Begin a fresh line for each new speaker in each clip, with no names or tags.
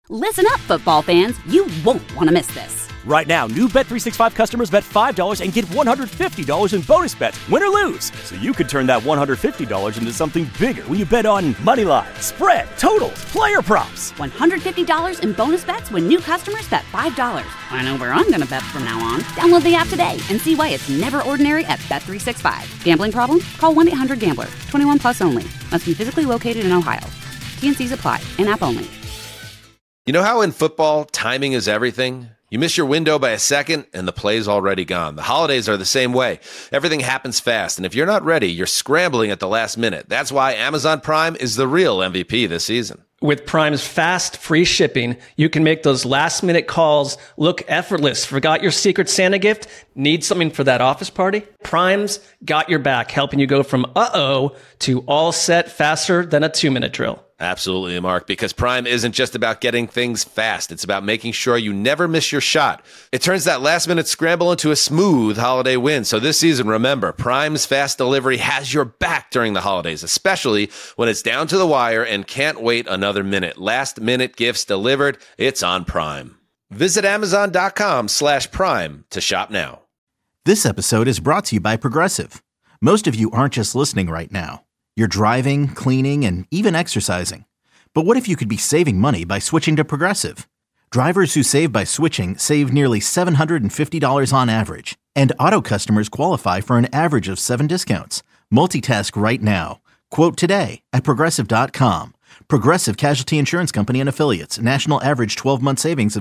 Listen up, football fans. You won't want to miss this.
Right now, new Bet365 customers bet $5 and get $150 in bonus bets, win or lose. So you could turn that $150 into something bigger when you bet on money line, spread, totals, player props.
$150 in bonus bets when new customers bet $5. I know where I'm going to bet from now on. Download the app today and see why it's never ordinary at Bet365. Gambling problem? Call 1-800-GAMBLER. 21 plus only. Must be physically located in Ohio. T&Cs apply. In-app only.
You know how in football, timing is everything? You miss your window by a second, and the play's already gone. The holidays are the same way. Everything happens fast, and if you're not ready, you're scrambling at the last minute. That's why Amazon Prime is the real MVP this season.
With Prime's fast, free shipping, you can make those last-minute calls look effortless. Forgot your Secret Santa gift? Need something for that office party? Prime's got your back, helping you go from uh-oh to all set faster than a 2-minute drill.
Absolutely, Mark, because Prime isn't just about getting things fast. It's about making sure you never miss your shot. It turns that last-minute scramble into a smooth holiday win. So this season, remember, Prime's fast delivery has your back during the holidays, especially when it's down to the wire and can't wait another minute. Last-minute gifts delivered, it's on Prime. Visit Amazon.com/Prime to shop now.
This episode is brought to you by Progressive. Most of you aren't just listening right now. You're driving, cleaning, and even exercising. But what if you could be saving money by switching to Progressive? Drivers who save by switching save nearly $750 on average. And auto customers qualify for an average of 7 discounts. Multitask right now. Quote today at Progressive.com. Progressive Casualty Insurance Company and Affiliates. National average 12-month savings of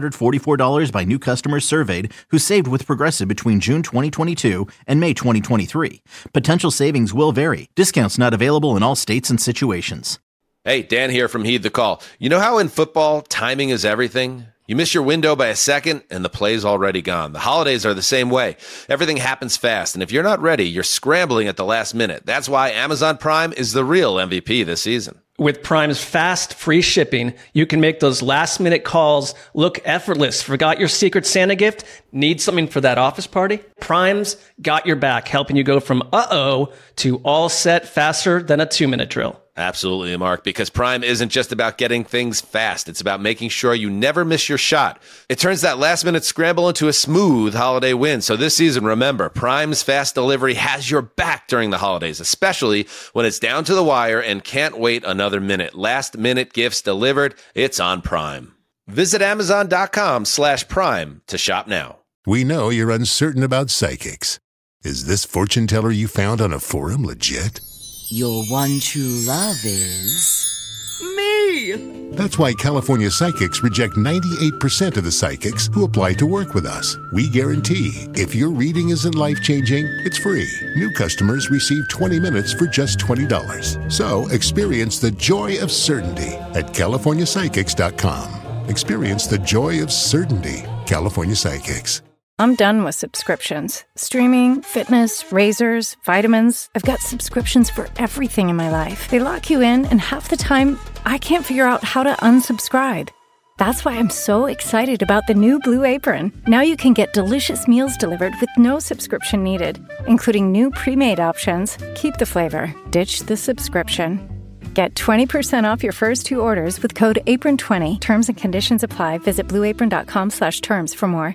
$744 by new customers surveyed who saved with Progressive between June 2022 and May 2023. Potential savings will vary. Discounts not available in all states and situations.
Hey, Dan here from Heed the Call. You know how in football, timing is everything? You miss your window by a second, and the play's already gone. The holidays are the same way. Everything happens fast, and if you're not ready, you're scrambling at the last minute. That's why Amazon Prime is the real MVP this season.
With Prime's fast, free shipping, you can make those last-minute calls look effortless. Forgot your Secret Santa gift? Need something for that office party? Prime's got your back, helping you go from uh-oh to all set faster than a 2-minute drill.
Absolutely, Mark, because Prime isn't just about getting things fast. It's about making sure you never miss your shot. It turns that last-minute scramble into a smooth holiday win. So this season, remember, Prime's fast delivery has your back during the holidays, especially when it's down to the wire and can't wait another minute. Last-minute gifts delivered, it's on Prime. Visit Amazon.com/Prime to shop now.
We know you're uncertain about psychics. Is this fortune teller you found on a forum legit?
Your one true love is...
me! That's why California Psychics reject 98% of the psychics who apply to work with us. We guarantee if your reading isn't life-changing, it's free. New customers receive 20 minutes for just $20. So experience the joy of certainty at CaliforniaPsychics.com. Experience the joy of certainty. California Psychics.
I'm done with subscriptions. Streaming, fitness, razors, vitamins. I've got subscriptions for everything in my life. They lock you in, and half the time, I can't figure out how to unsubscribe. That's why I'm so excited about the new Blue Apron. Now you can get delicious meals delivered with no subscription needed, including new pre-made options. Keep the flavor. Ditch the subscription. Get 20% off your first 2 orders with code APRON20. Terms and conditions apply. Visit blueapron.com/terms for more.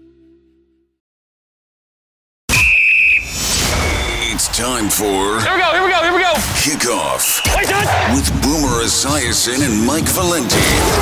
It's time for...
Here we go!
Kickoff with Boomer Esiason and Mike Valenti.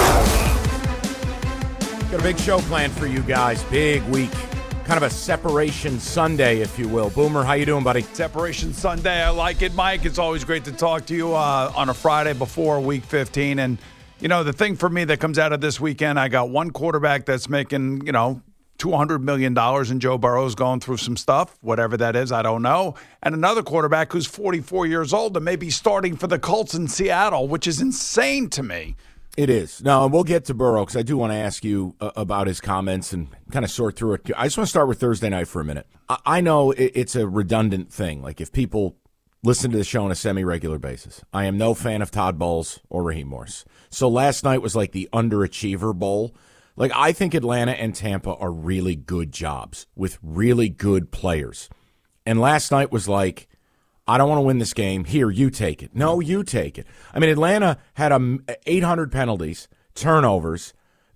Got a big show planned for you guys. Big week. Kind of a separation Sunday, if you will. Boomer, how you doing, buddy?
Separation Sunday. I like it, Mike. It's always great to talk to you on a Friday before Week 15. And, you know, the thing for me that comes out of this weekend, I got one quarterback that's making, you know, $200 million, and Joe Burrow's going through some stuff, whatever that is, I don't know. And another quarterback who's 44 years old and maybe starting for the Colts in Seattle, which is insane to me.
It is. Now, we'll get to Burrow because I do want to ask you about his comments and kind of sort through it. I just want to start with Thursday night for a minute. I know it's a redundant thing. Like if people listen to the show on a semi-regular basis, I am no fan of Todd Bowles or Raheem Morris. So last night was like the underachiever bowl. Like, I think Atlanta and Tampa are really good jobs with really good players. And last night was like, I don't want to win this game. Here, you take it. No, you take it. I mean, Atlanta had 800 penalties, turnovers.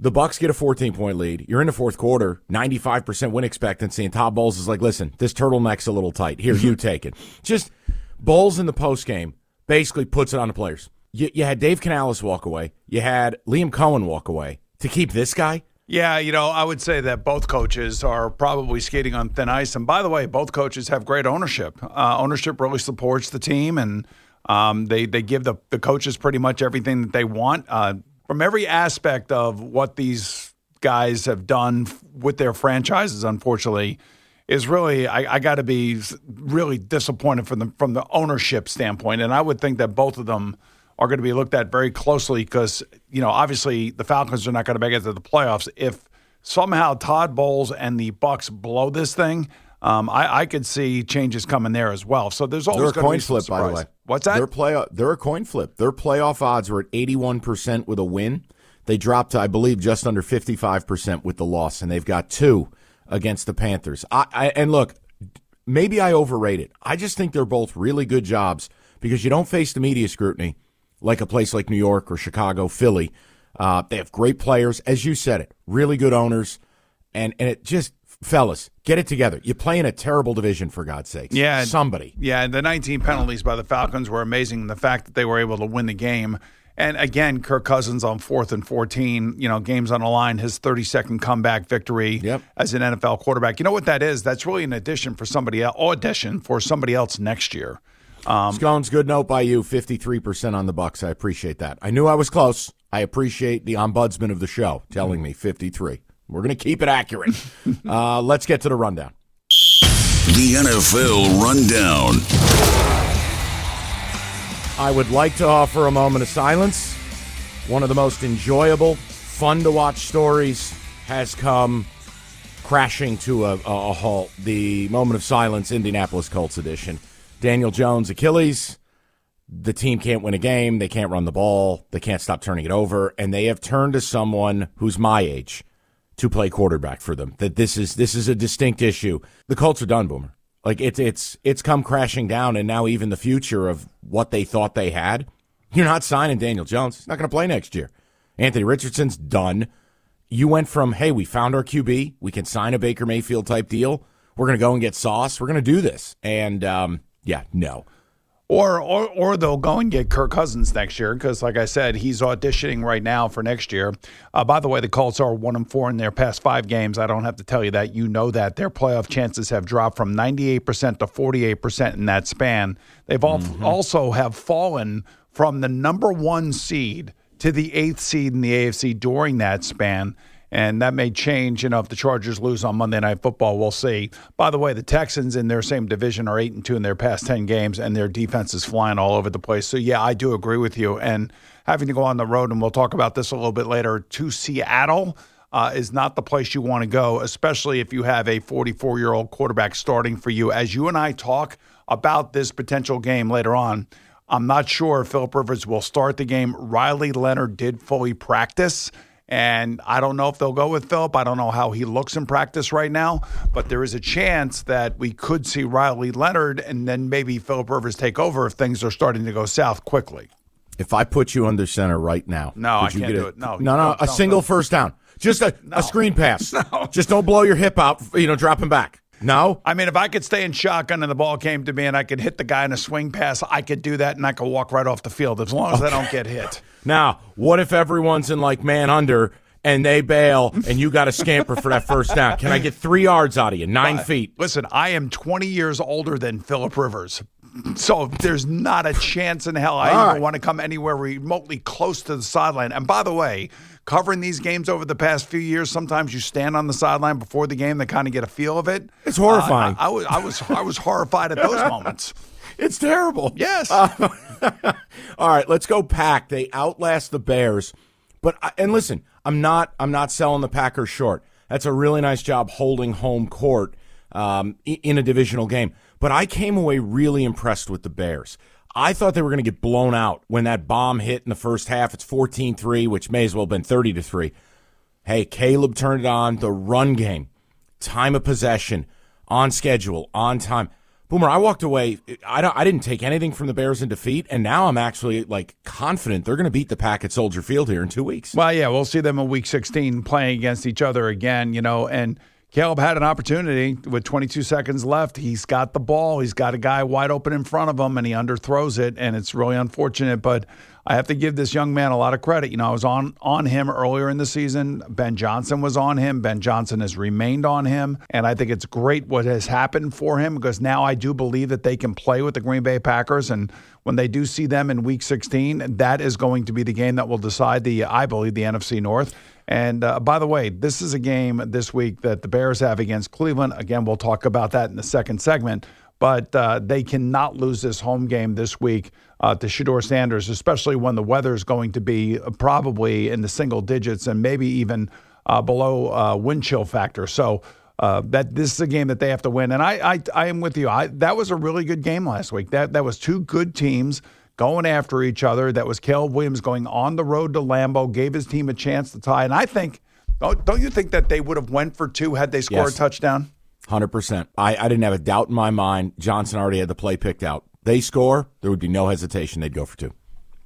The Bucs get a 14-point lead. You're in the fourth quarter, 95% win expectancy, and Todd Bowles is like, listen, this turtleneck's a little tight. Here, you take it. Just Bowles in the postgame basically puts it on the players. You had Dave Canales walk away. You had Liam Cohen walk away to keep this guy.
Yeah, I would say that both coaches are probably skating on thin ice. And by the way, both coaches have great ownership. Ownership really supports the team, and they give the coaches pretty much everything that they want. From every aspect of what these guys have done with their franchises, unfortunately, is really I got to be really disappointed from the ownership standpoint. And I would think that both of them are going to be looked at very closely because, obviously the Falcons are not going to make it to the playoffs. If somehow Todd Bowles and the Bucs blow this thing, I could see changes coming there as well. So there's always going to be some surprise. They're a coin flip, by the way. What's that?
They're a coin flip. Their playoff odds were at 81% with a win. They dropped to, I believe, just under 55% with the loss, and they've got 2 against the Panthers. And look, maybe I overrate it. I just think they're both really good jobs because you don't face the media scrutiny like a place like New York or Chicago, Philly. They have great players, as you said it, really good owners, and it just, fellas, get it together. You play in a terrible division, for God's sakes.
Yeah.
Somebody.
Yeah, and the 19 penalties by the Falcons were amazing. The fact that they were able to win the game. And again, Kirk Cousins on 4th and 14, games on the line, his 30-second comeback victory as an NFL quarterback. You know what that is? That's really an audition for somebody else next year.
Scones, good note by you, 53% on the Bucs. I appreciate that. I knew I was close. I appreciate the ombudsman of the show telling me 53. We're going to keep it accurate. Let's get to the rundown.
The NFL Rundown.
I would like to offer a moment of silence. One of the most enjoyable, fun-to-watch stories has come crashing to a halt. The moment of silence, Indianapolis Colts edition. Daniel Jones, Achilles. The team can't win a game. They can't run the ball. They can't stop turning it over. And they have turned to someone who's my age to play quarterback for them. That this is a distinct issue. The Colts are done, Boomer. Like it's come crashing down, and now even the future of what they thought they had. You're not signing Daniel Jones. He's not going to play next year. Anthony Richardson's done. You went from, hey, we found our QB. We can sign a Baker Mayfield type deal. We're going to go and get Sauce. We're going to do this. And, no.
Or they'll go and get Kirk Cousins next year because, like I said, he's auditioning right now for next year. By the way, the Colts are 1-4 in their past 5 games. I don't have to tell you that. You know that. Their playoff chances have dropped from 98% to 48% in that span. They've also have fallen from the number 1 seed to the 8th seed in the AFC during that span. And that may change, if the Chargers lose on Monday Night Football, we'll see. By the way, the Texans in their same division are 8-2 in their past 10 games, and their defense is flying all over the place. So, yeah, I do agree with you. And having to go on the road, and we'll talk about this a little bit later, to Seattle is not the place you want to go, especially if you have a 44-year-old quarterback starting for you. As you and I talk about this potential game later on, I'm not sure if Philip Rivers will start the game. Riley Leonard did fully practice. And I don't know if they'll go with Philip. I don't know how he looks in practice right now. But there is a chance that we could see Riley Leonard and then maybe Philip Rivers take over if things are starting to go south quickly.
If I put you under center right now.
No, I can't do it.
No, a single first down. Just a screen pass. No. Just don't blow your hip out, dropping back. No?
I mean, if I could stay in shotgun and the ball came to me and I could hit the guy in a swing pass, I could do that and I could walk right off the field as long as I don't get hit.
Now, what if everyone's in man under and they bail and you got to scamper for that first down? Can I get 3 yards out of you, 9 feet?
Listen, I am 20 years older than Philip Rivers. So there's not a chance in hell I even want to come anywhere remotely close to the sideline. And by the way, covering these games over the past few years, sometimes you stand on the sideline before the game to kind of get a feel of it.
It's horrifying.
I was horrified at those moments.
It's terrible.
Yes.
All right, let's go Pack. They outlast the Bears. And listen, I'm not selling the Packers short. That's a really nice job holding home court in a divisional game. But I came away really impressed with the Bears. I thought they were going to get blown out when that bomb hit in the first half. It's 14-3, which may as well have been 30-3. Hey, Caleb turned it on. The run game, time of possession, on schedule, on time. Boomer, I walked away. I didn't take anything from the Bears in defeat, and now I'm actually confident they're going to beat the Pack at Soldier Field here in 2 weeks.
Well, yeah, we'll see them in Week 16 playing against each other again, and Caleb had an opportunity with 22 seconds left. He's got the ball. He's got a guy wide open in front of him, and he underthrows it, and it's really unfortunate. But I have to give this young man a lot of credit. I was on him earlier in the season. Ben Johnson was on him. Ben Johnson has remained on him, and I think it's great what has happened for him because now I do believe that they can play with the Green Bay Packers, and when they do see them in Week 16, that is going to be the game that will decide I believe, the NFC North. And by the way, this is a game this week that the Bears have against Cleveland. Again, we'll talk about that in the second segment. But they cannot lose this home game this week to Shedeur Sanders, especially when the weather is going to be probably in the single digits and maybe even below wind chill factor. So that this is a game that they have to win. And I am with you. That was a really good game last week. That was two good teams going after each other. That was Caleb Williams going on the road to Lambeau, gave his team a chance to tie. And I think, don't you think that they would have went for two had they scored a touchdown?
100%. I didn't have a doubt in my mind. Johnson already had the play picked out. They score, there would be no hesitation. They'd go for two.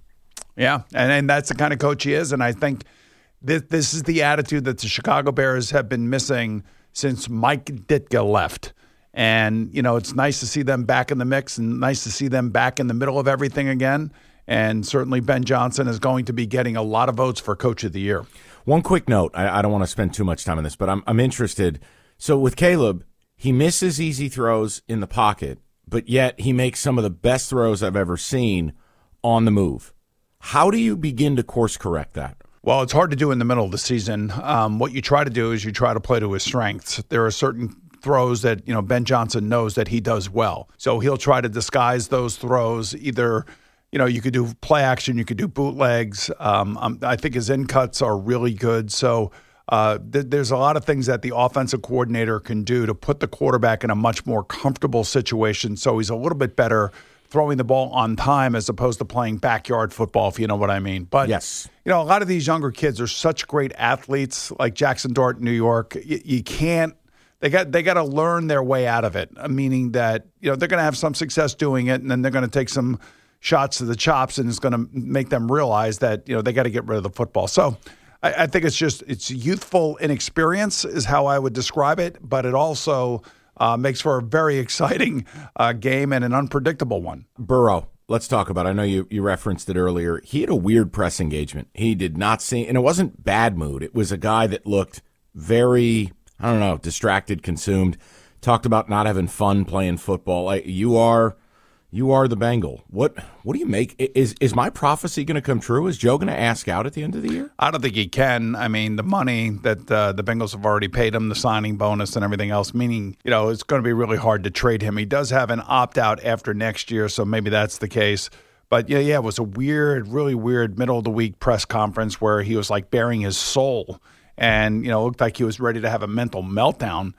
Yeah, and that's the kind of coach he is. And I think this is the attitude that the Chicago Bears have been missing since Mike Ditka left. And, it's nice to see them back in the mix and nice to see them back in the middle of everything again. And certainly Ben Johnson is going to be getting a lot of votes for Coach of the Year.
One quick note. I don't want to spend too much time on this, but I'm interested. So with Caleb, he misses easy throws in the pocket, but yet he makes some of the best throws I've ever seen on the move. How do you begin to course correct that?
Well, it's hard to do in the middle of the season. What you try to do is you try to play to his strengths. There are certain throws that, Ben Johnson knows that he does well. So he'll try to disguise those throws. Either, you could do play action, you could do bootlegs. I think his in cuts are really good. So there's a lot of things that the offensive coordinator can do to put the quarterback in a much more comfortable situation. So he's a little bit better throwing the ball on time as opposed to playing backyard football, if you know what I mean. But,
yes,
a lot of these younger kids are such great athletes, like Jackson Dart in New York. You can't. They got to learn their way out of it, meaning that they're going to have some success doing it, and then they're going to take some shots to the chops, and it's going to make them realize that they got to get rid of the football. So I think it's youthful inexperience is how I would describe it, but it also makes for a very exciting game and an unpredictable one.
Burrow, let's talk about it. I know you referenced it earlier. He had a weird press engagement. He did not seem, and it wasn't bad mood. It was a guy that looked very, distracted, consumed. Talked about not having fun playing football. You are the Bengal. What do you make? Is my prophecy going to come true? Is Joe going to ask out at the end of the year?
I don't think he can. I mean, the money that the Bengals have already paid him, the signing bonus and everything else, meaning, it's going to be really hard to trade him. He does have an opt-out after next year, so maybe that's the case. But, yeah, it was a really weird middle-of-the-week press conference where he was, bearing his soul and, looked like he was ready to have a mental meltdown.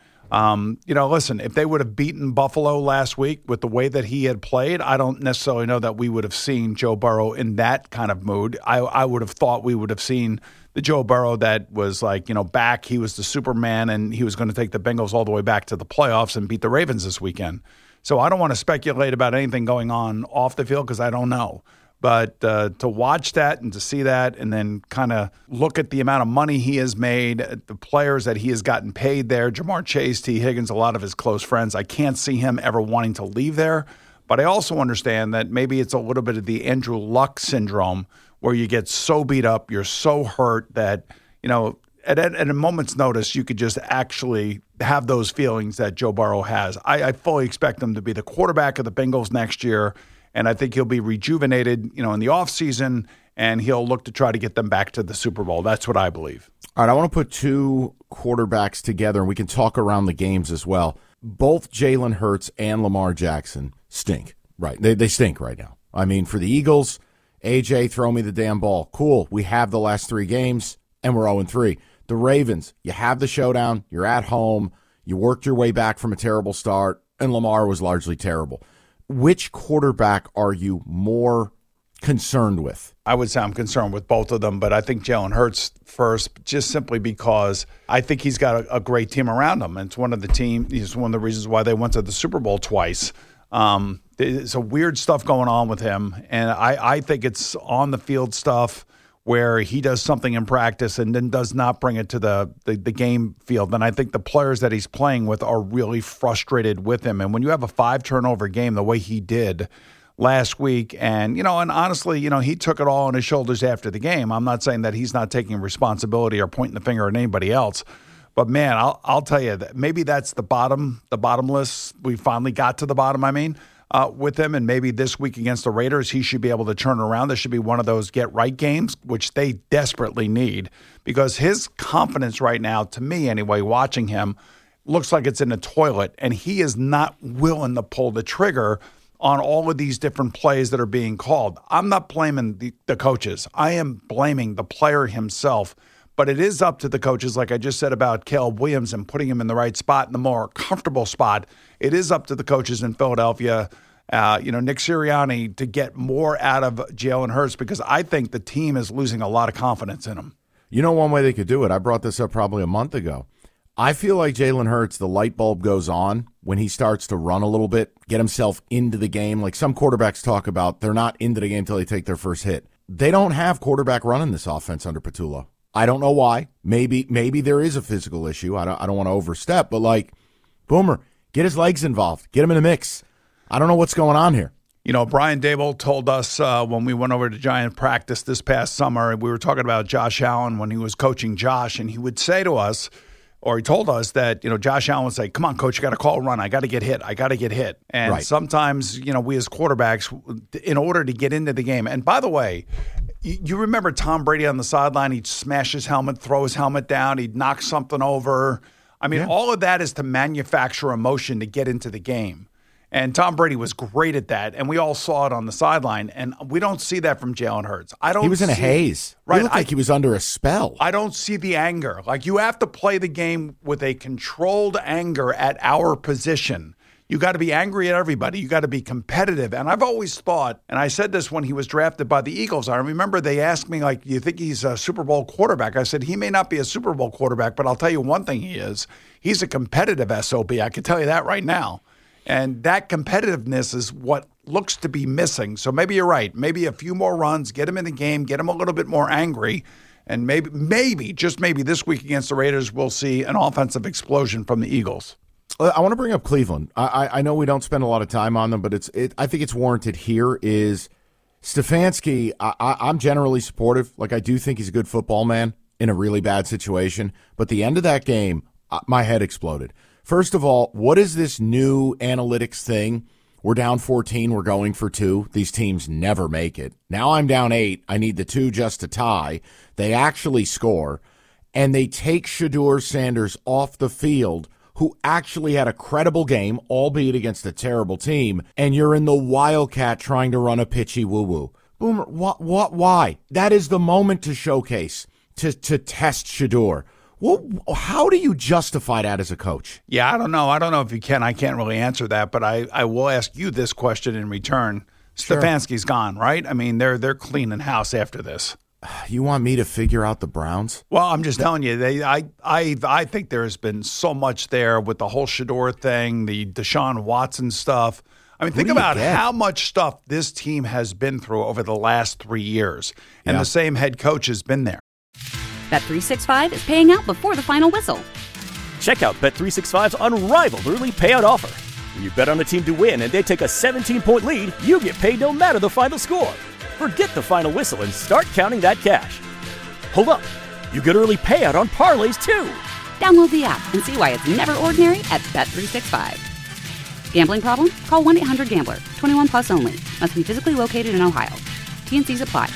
Listen, if they would have beaten Buffalo last week with the way that he had played, I don't necessarily know that we would have seen Joe Burrow in that kind of mood. I would have thought we would have seen the Joe Burrow that was back. He was the Superman, and he was going to take the Bengals all the way back to the playoffs and beat the Ravens this weekend. So I don't want to speculate about anything going on off the field because I don't know. But to watch that and to see that and then kind of look at the amount of money he has made, the players that he has gotten paid there, Jamar Chase, T. Higgins, a lot of his close friends, I can't see him ever wanting to leave there. But I also understand that maybe it's a little bit of the Andrew Luck syndrome where you get so beat up, you're so hurt that, at a moment's notice, you could just actually have those feelings that Joe Burrow has. I fully expect him to be the quarterback of the Bengals next year. And I think he'll be rejuvenated, in the offseason, and he'll look to try to get them back to the Super Bowl. That's what I believe.
All right, I want to put two quarterbacks together, and we can talk around the games as well. Both Jalen Hurts and Lamar Jackson stink, right? They stink right now. I mean, for the Eagles, AJ, throw me the damn ball. Cool, we have the last three games, and we're 0-3. The Ravens, you have the showdown, you're at home, you worked your way back from a terrible start, and Lamar was largely terrible. Which quarterback are you more concerned with?
I would say I'm concerned with both of them, but I think Jalen Hurts first, just simply because I think he's got a great team around him. And it's one of the reasons why they went to the Super Bowl twice. There's some weird stuff going on with him, and I think it's on the field stuff where he does something in practice and then does not bring it to the game field. And I think the players that he's playing with are really frustrated with him. And when you have a 5-turnover game the way he did last week, and honestly, he took it all on his shoulders after the game. I'm not saying that he's not taking responsibility or pointing the finger at anybody else. But man, I'll tell you that maybe that's the bottomless. We finally got to the bottom, with him. And maybe this week against the Raiders, he should be able to turn around. This should be one of those get-right games, which they desperately need, because his confidence right now, to me anyway, watching him, looks like it's in the toilet, and he is not willing to pull the trigger on all of these different plays that are being called. I'm not blaming the coaches. I am blaming the player himself. But it is up to the coaches, like I just said about Caleb Williams and putting him in the right spot, in the more comfortable spot. It is up to the coaches in Philadelphia, Nick Sirianni, to get more out of Jalen Hurts, because I think the team is losing a lot of confidence in him.
One way they could do it, I brought this up probably a month ago. I feel like Jalen Hurts, the light bulb goes on when he starts to run a little bit, get himself into the game. Like some quarterbacks talk about, they're not into the game until they take their first hit. They don't have quarterback running this offense under Patullo. I don't know why. Maybe there is a physical issue. I don't want to overstep, but Boomer, get his legs involved. Get him in the mix. I don't know what's going on here.
Brian Daboll told us when we went over to Giant practice this past summer, we were talking about Josh Allen when he was coaching Josh, and he would say to us, or he told us that, Josh Allen would say, come on, coach, you got to call a run. I got to get hit. And right. Sometimes, we as quarterbacks, in order to get into the game. And by the way, you remember Tom Brady on the sideline, he'd smash his helmet, throw his helmet down, he'd knock something over. All of that is to manufacture emotion to get into the game. And Tom Brady was great at that, and we all saw it on the sideline. And we don't see that from Jalen Hurts.
He was in a haze. Right? He looked like he was under a spell.
I don't see the anger. You have to play the game with a controlled anger at our position. You got to be angry at everybody. You got to be competitive. And I've always thought, and I said this when he was drafted by the Eagles, I remember they asked me, you think he's a Super Bowl quarterback? I said, he may not be a Super Bowl quarterback, but I'll tell you one thing he is. He's a competitive SOB. I can tell you that right now. And that competitiveness is what looks to be missing. So maybe you're right. Maybe a few more runs, get him in the game, get him a little bit more angry. And maybe, just maybe this week against the Raiders, we'll see an offensive explosion from the Eagles.
I want to bring up Cleveland. I know we don't spend a lot of time on them, but I think it's warranted here. Is Stefanski, I'm generally supportive. I do think he's a good football man in a really bad situation. But the end of that game, my head exploded. First of all, what is this new analytics thing? We're down 14. We're going for 2. These teams never make it. Now I'm down 8. I need the 2 just to tie. They actually score. And they take Shedeur Sanders off the field, who actually had a credible game, albeit against a terrible team. And you're in the Wildcat trying to run a pitchy woo-woo. Boomer, why? That is the moment to showcase, to test Shedeur. Well, how do you justify that as a coach?
Yeah, I don't know. I don't know if you can. I can't really answer that, but I will ask you this question in return. Sure. Stefanski's gone, right? They're cleaning house after this.
You want me to figure out the Browns?
Well, I'm just telling you, I think there has been so much there with the whole Shedeur thing, the Deshaun Watson stuff. Think about how much stuff this team has been through over the last 3 years, and the same head coach has been there.
Bet365 is paying out before the final whistle.
Check out Bet365's unrivaled early payout offer. When you bet on a team to win and they take a 17-point lead, you get paid no matter the final score. Forget the final whistle and start counting that cash. Hold up. You get early payout on parlays, too.
Download the app and see why it's never ordinary at Bet365. Gambling problem? Call 1-800-GAMBLER. 21 plus only. Must be physically located in Ohio. T&Cs apply.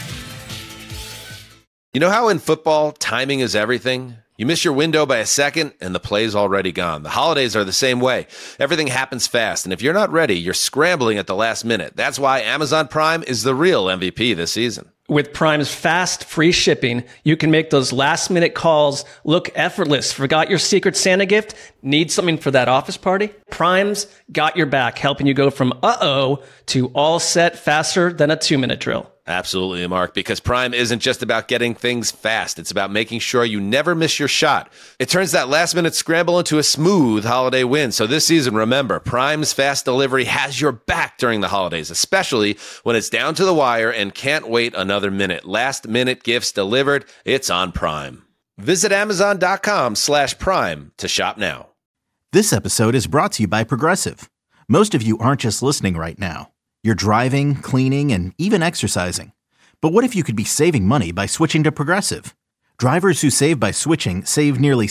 You know how in football, timing is everything? You miss your window by a second, and the play's already gone. The holidays are the same way. Everything happens fast, and if you're not ready, you're scrambling at the last minute. That's why Amazon Prime is the real MVP this season.
With Prime's fast, free shipping, you can make those last-minute calls look effortless. Forgot your Secret Santa gift? Need something for that office party? Prime's got your back, helping you go from uh-oh to all set faster than a 2-minute drill.
Absolutely, Mark, because Prime isn't just about getting things fast. It's about making sure you never miss your shot. It turns that last-minute scramble into a smooth holiday win. So this season, remember, Prime's fast delivery has your back during the holidays, especially when it's down to the wire and can't wait another minute. Last-minute gifts delivered, it's on Prime. Visit Amazon.com/Prime to shop now.
This episode is brought to you by Progressive. Most of you aren't just listening right now. You're driving, cleaning, and even exercising. But what if you could be saving money by switching to Progressive? Drivers who save by switching save nearly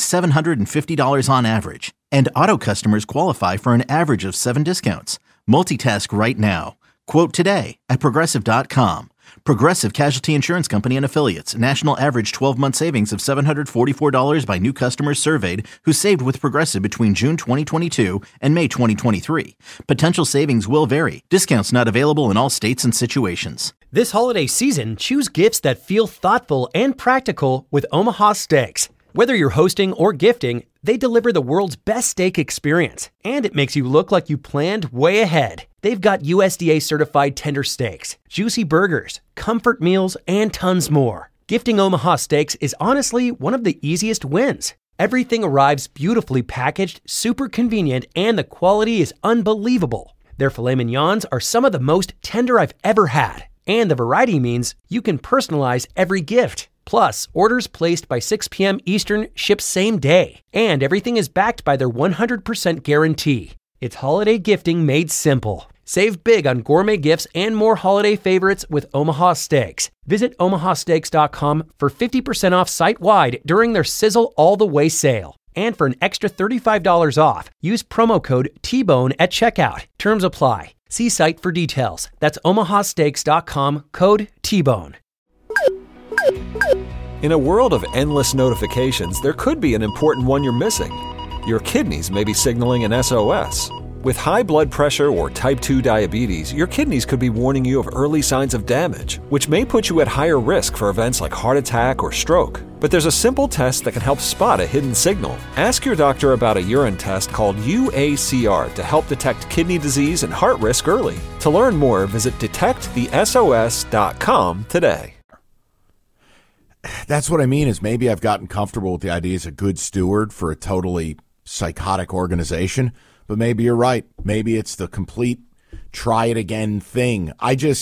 $750 on average. And auto customers qualify for an average of 7 discounts. Multitask right now. Quote today at Progressive.com. Progressive Casualty Insurance Company and Affiliates. National average 12-month savings of $744 by new customers surveyed who saved with Progressive between June 2022 and May 2023. Potential savings will vary. Discounts not available in all states and situations.
This holiday season, choose gifts that feel thoughtful and practical with Omaha Steaks. Whether you're hosting or gifting, they deliver the world's best steak experience, and it makes you look like you planned way ahead. They've got USDA certified tender steaks, juicy burgers, comfort meals, and tons more. Gifting Omaha Steaks is honestly one of the easiest wins. Everything arrives beautifully packaged, super convenient, and the quality is unbelievable. Their filet mignons are some of the most tender I've ever had, and the variety means you can personalize every gift. Plus, orders placed by 6 p.m. Eastern ship same day, and everything is backed by their 100% guarantee. It's holiday gifting made simple. Save big on gourmet gifts and more holiday favorites with Omaha Steaks. Visit omahasteaks.com for 50% off site-wide during their Sizzle All the Way sale. And for an extra $35 off, use promo code TBONE at checkout. Terms apply. See site for details. That's omahasteaks.com, code TBONE.
In a world of endless notifications, there could be an important one you're missing. Your kidneys may be signaling an SOS. With high blood pressure or type 2 diabetes, your kidneys could be warning you of early signs of damage, which may put you at higher risk for events like heart attack or stroke. But there's a simple test that can help spot a hidden signal. Ask your doctor about a urine test called UACR to help detect kidney disease and heart risk early. To learn more, visit detectthesos.com today.
That's what I mean is maybe I've gotten comfortable with the idea as a good steward for a totally psychotic organization, but maybe you're right. Maybe it's the complete try it again thing.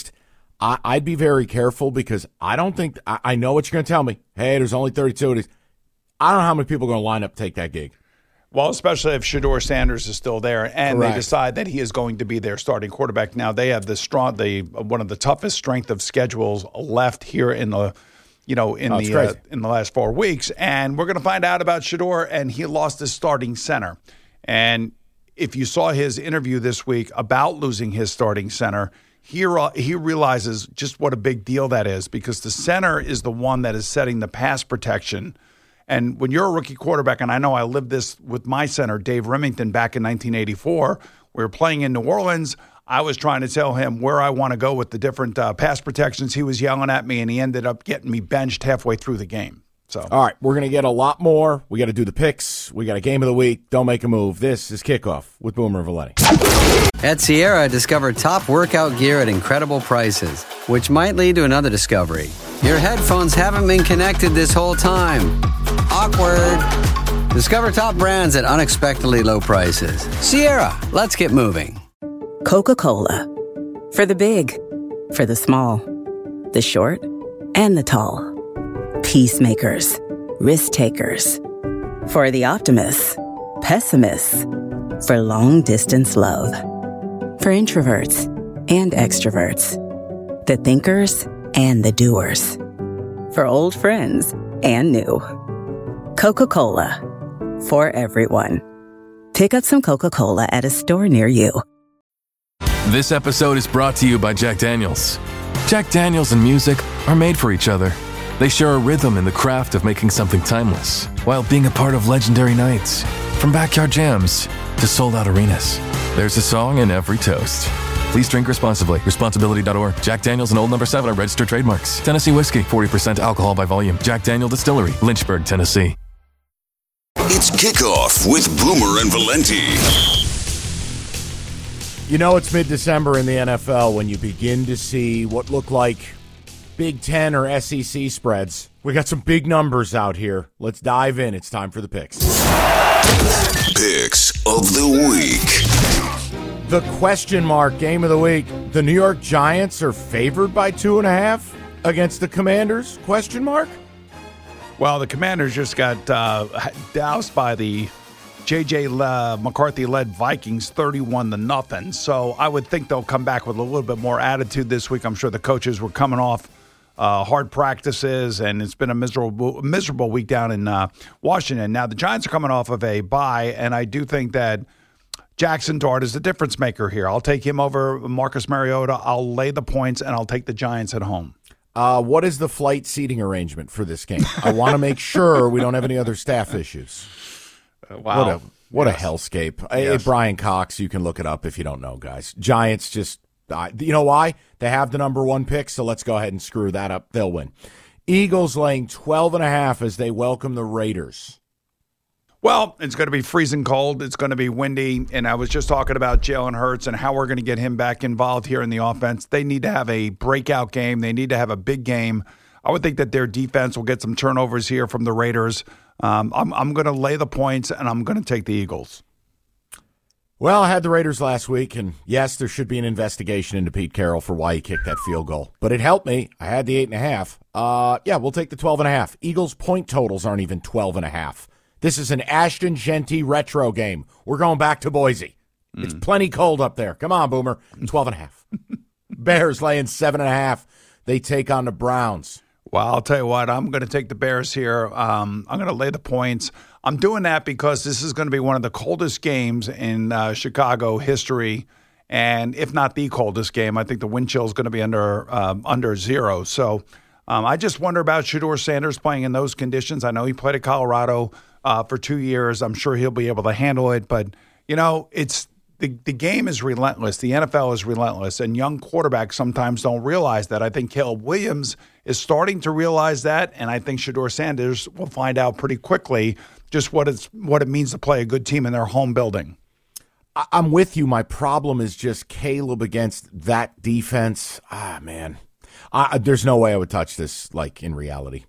I'd be very careful because I don't think, I know what you're going to tell me. Hey, there's only 32 of these. I don't know how many people are going to line up to take that gig.
Well, especially if Shedeur Sanders is still there and
Correct.
They decide that he is going to be their starting quarterback. Now, they have one of the toughest strength of schedules left here in the in the last 4 weeks. And we're going to find out about Shedeur, and he lost his starting center. And if you saw his interview this week about losing his starting center, he realizes just what a big deal that is because the center is the one that is setting the pass protection. And when you're a rookie quarterback, and I know I lived this with my center, Dave Remington, back in 1984, we were playing in New Orleans. I was trying to tell him where I want to go with the different pass protections. He was yelling at me, and he ended up getting me benched halfway through the game. So,
all right, we're going to get a lot more. We got to do the picks. We got a game of the week. Don't make a move. This is Kickoff with Boomer and Valenti.
At Sierra, discover top workout gear at incredible prices, which might lead to another discovery. Your headphones haven't been connected this whole time. Awkward. Discover top brands at unexpectedly low prices. Sierra, let's get moving.
Coca-Cola. For the big, for the small, the short, and the tall. Peacemakers, risk takers. For the optimists, pessimists. For long distance love. For introverts and extroverts. The thinkers and the doers. For old friends and new. Coca-Cola. For everyone. Pick up some Coca-Cola at a store near you.
This episode is brought to you by Jack Daniels. Jack Daniels and music are made for each other. They share a rhythm in the craft of making something timeless, while being a part of legendary nights. From backyard jams to sold-out arenas, there's a song in every toast. Please drink responsibly. Responsibility.org. Jack Daniels and Old No. 7 are registered trademarks. Tennessee whiskey, 40% alcohol by volume. Jack Daniel Distillery, Lynchburg, Tennessee.
It's Kickoff with Boomer and Valenti.
You know it's mid-December in the NFL when you begin to see what look like Big Ten or SEC spreads. We got some big numbers out here. Let's dive in. It's time for the picks.
Picks of the week.
The question mark game of the week. The New York Giants are favored by 2.5 against the Commanders? Question mark?
Well, the Commanders just got doused by the J.J. McCarthy-led Vikings 31-0. So I would think they'll come back with a little bit more attitude this week. I'm sure the coaches were coming off hard practices, and it's been a miserable week down in Washington. Now, the Giants are coming off of a bye, and I do think that Jackson Dart is the difference maker here. I'll take him over Marcus Mariota. I'll lay the points, and I'll take the Giants at home.
What is the flight seating arrangement for this game? I want to make sure we don't have any other staff issues.
Wow.
What a hellscape. Yes. Hey, Brian Cox, you can look it up if you don't know, guys. Giants just, you know why? They have the number 1 pick, so let's go ahead and screw that up. They'll win. Eagles laying 12.5 as they welcome the Raiders.
Well, it's going to be freezing cold. It's going to be windy. And I was just talking about Jalen Hurts and how we're going to get him back involved here in the offense. They need to have a breakout game. They need to have a big game. I would think that their defense will get some turnovers here from the Raiders. I'm going to lay the points, and I'm going to take the Eagles.
Well, I had the Raiders last week, and yes, there should be an investigation into Pete Carroll for why he kicked that field goal. But it helped me. I had the 8.5. Yeah, we'll take the 12.5. Eagles' point totals aren't even 12.5. This is an Ashton Genty retro game. We're going back to Boise. It's plenty cold up there. Come on, Boomer. 12.5. Bears laying 7.5. They take on the Browns.
Well, I'll tell you what, I'm going to take the Bears here. I'm going to lay the points. I'm doing that because this is going to be one of the coldest games in Chicago history, and if not the coldest game, I think the wind chill is going to be under 0. So I just wonder about Shedeur Sanders playing in those conditions. I know he played at Colorado for 2 years. I'm sure he'll be able to handle it, but, it's the game is relentless. The NFL is relentless, and young quarterbacks sometimes don't realize that. I think Caleb Williams is starting to realize that, and I think Shedeur Sanders will find out pretty quickly just what it means to play a good team in their home building.
I'm with you. My problem is just Caleb against that defense. Man. There's no way I would touch this, in reality.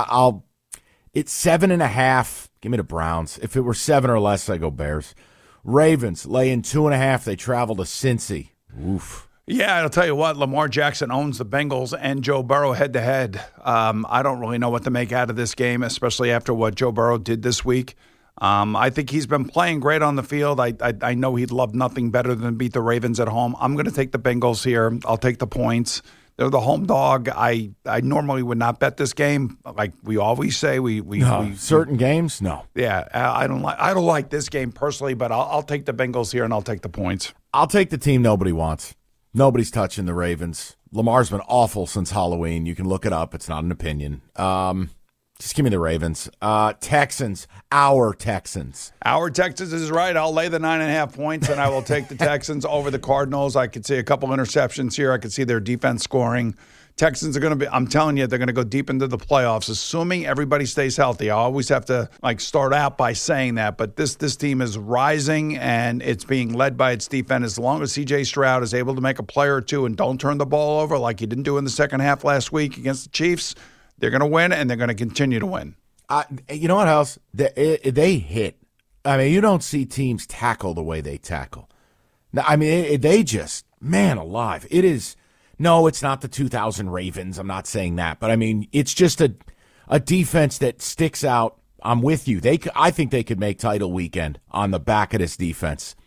It's 7.5. Give me the Browns. If it were 7 or less, I go Bears. Ravens laying 2.5. They travel to Cincy. Oof.
Yeah, I'll tell you what, Lamar Jackson owns the Bengals and Joe Burrow head-to-head. I don't really know what to make out of this game, especially after what Joe Burrow did this week. I think he's been playing great on the field. I know he'd love nothing better than beat the Ravens at home. I'm going to take the Bengals here. I'll take the points. They're the home dog. I normally would not bet this game. Like we always say,
certain games, no.
Yeah, I don't like this game personally, but I'll take the Bengals here and I'll take the points.
I'll take the team nobody wants. Nobody's touching the Ravens. Lamar's been awful since Halloween. You can look it up. It's not an opinion. Just give me the Ravens. Texans. Our Texans
is right. I'll lay the 9.5 points, and I will take the Texans over the Cardinals. I could see a couple interceptions here. I could see their defense scoring. Texans are going to be, I'm telling you, they're going to go deep into the playoffs, assuming everybody stays healthy. I always have to start out by saying that, but this team is rising, and it's being led by its defense. As long as C.J. Stroud is able to make a play or two and don't turn the ball over like he didn't do in the second half last week against the Chiefs, they're going to win, and they're going to continue to win.
You know what else? They hit. I mean, you don't see teams tackle the way they tackle. I mean, they just, man alive. It is, no, it's not the 2000 Ravens. I'm not saying that. But, I mean, it's just a defense that sticks out. I'm with you. I think they could make title weekend on the back of this defense.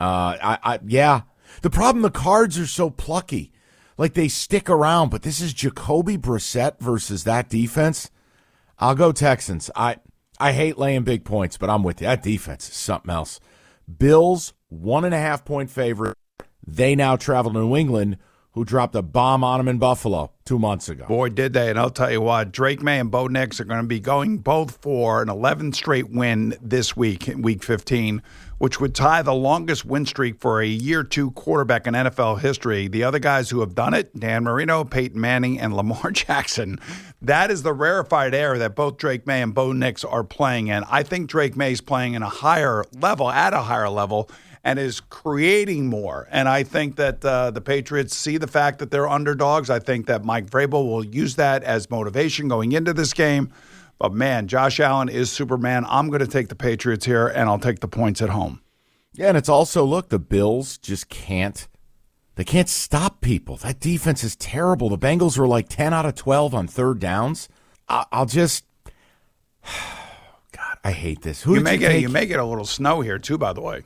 Yeah. The problem, the Cards are so plucky. They stick around, but this is Jacoby Brissett versus that defense. I'll go Texans. I hate laying big points, but I'm with you. That defense is something else. Bills, 1.5-point favorite. They now travel to New England, who dropped a bomb on them in Buffalo 2 months ago.
Boy, did they. And I'll tell you what, Drake May and Bo Nix are going to be going both for an 11th straight win this week, in Week 15, which would tie the longest win streak for a year 2 quarterback in NFL history. The other guys who have done it, Dan Marino, Peyton Manning, and Lamar Jackson. That is the rarefied air that both Drake May and Bo Nix are playing in. I think Drake May's playing at a higher level, and is creating more. And I think that the Patriots see the fact that they're underdogs. I think that Mike Vrabel will use that as motivation going into this game. But, man, Josh Allen is Superman. I'm going to take the Patriots here, and I'll take the points at home.
Yeah, and it's also, look, the Bills just can't. They can't stop people. That defense is terrible. The Bengals were like 10 out of 12 on third downs. I'll just – God, I hate this.
You may get a little snow here, too, by the way.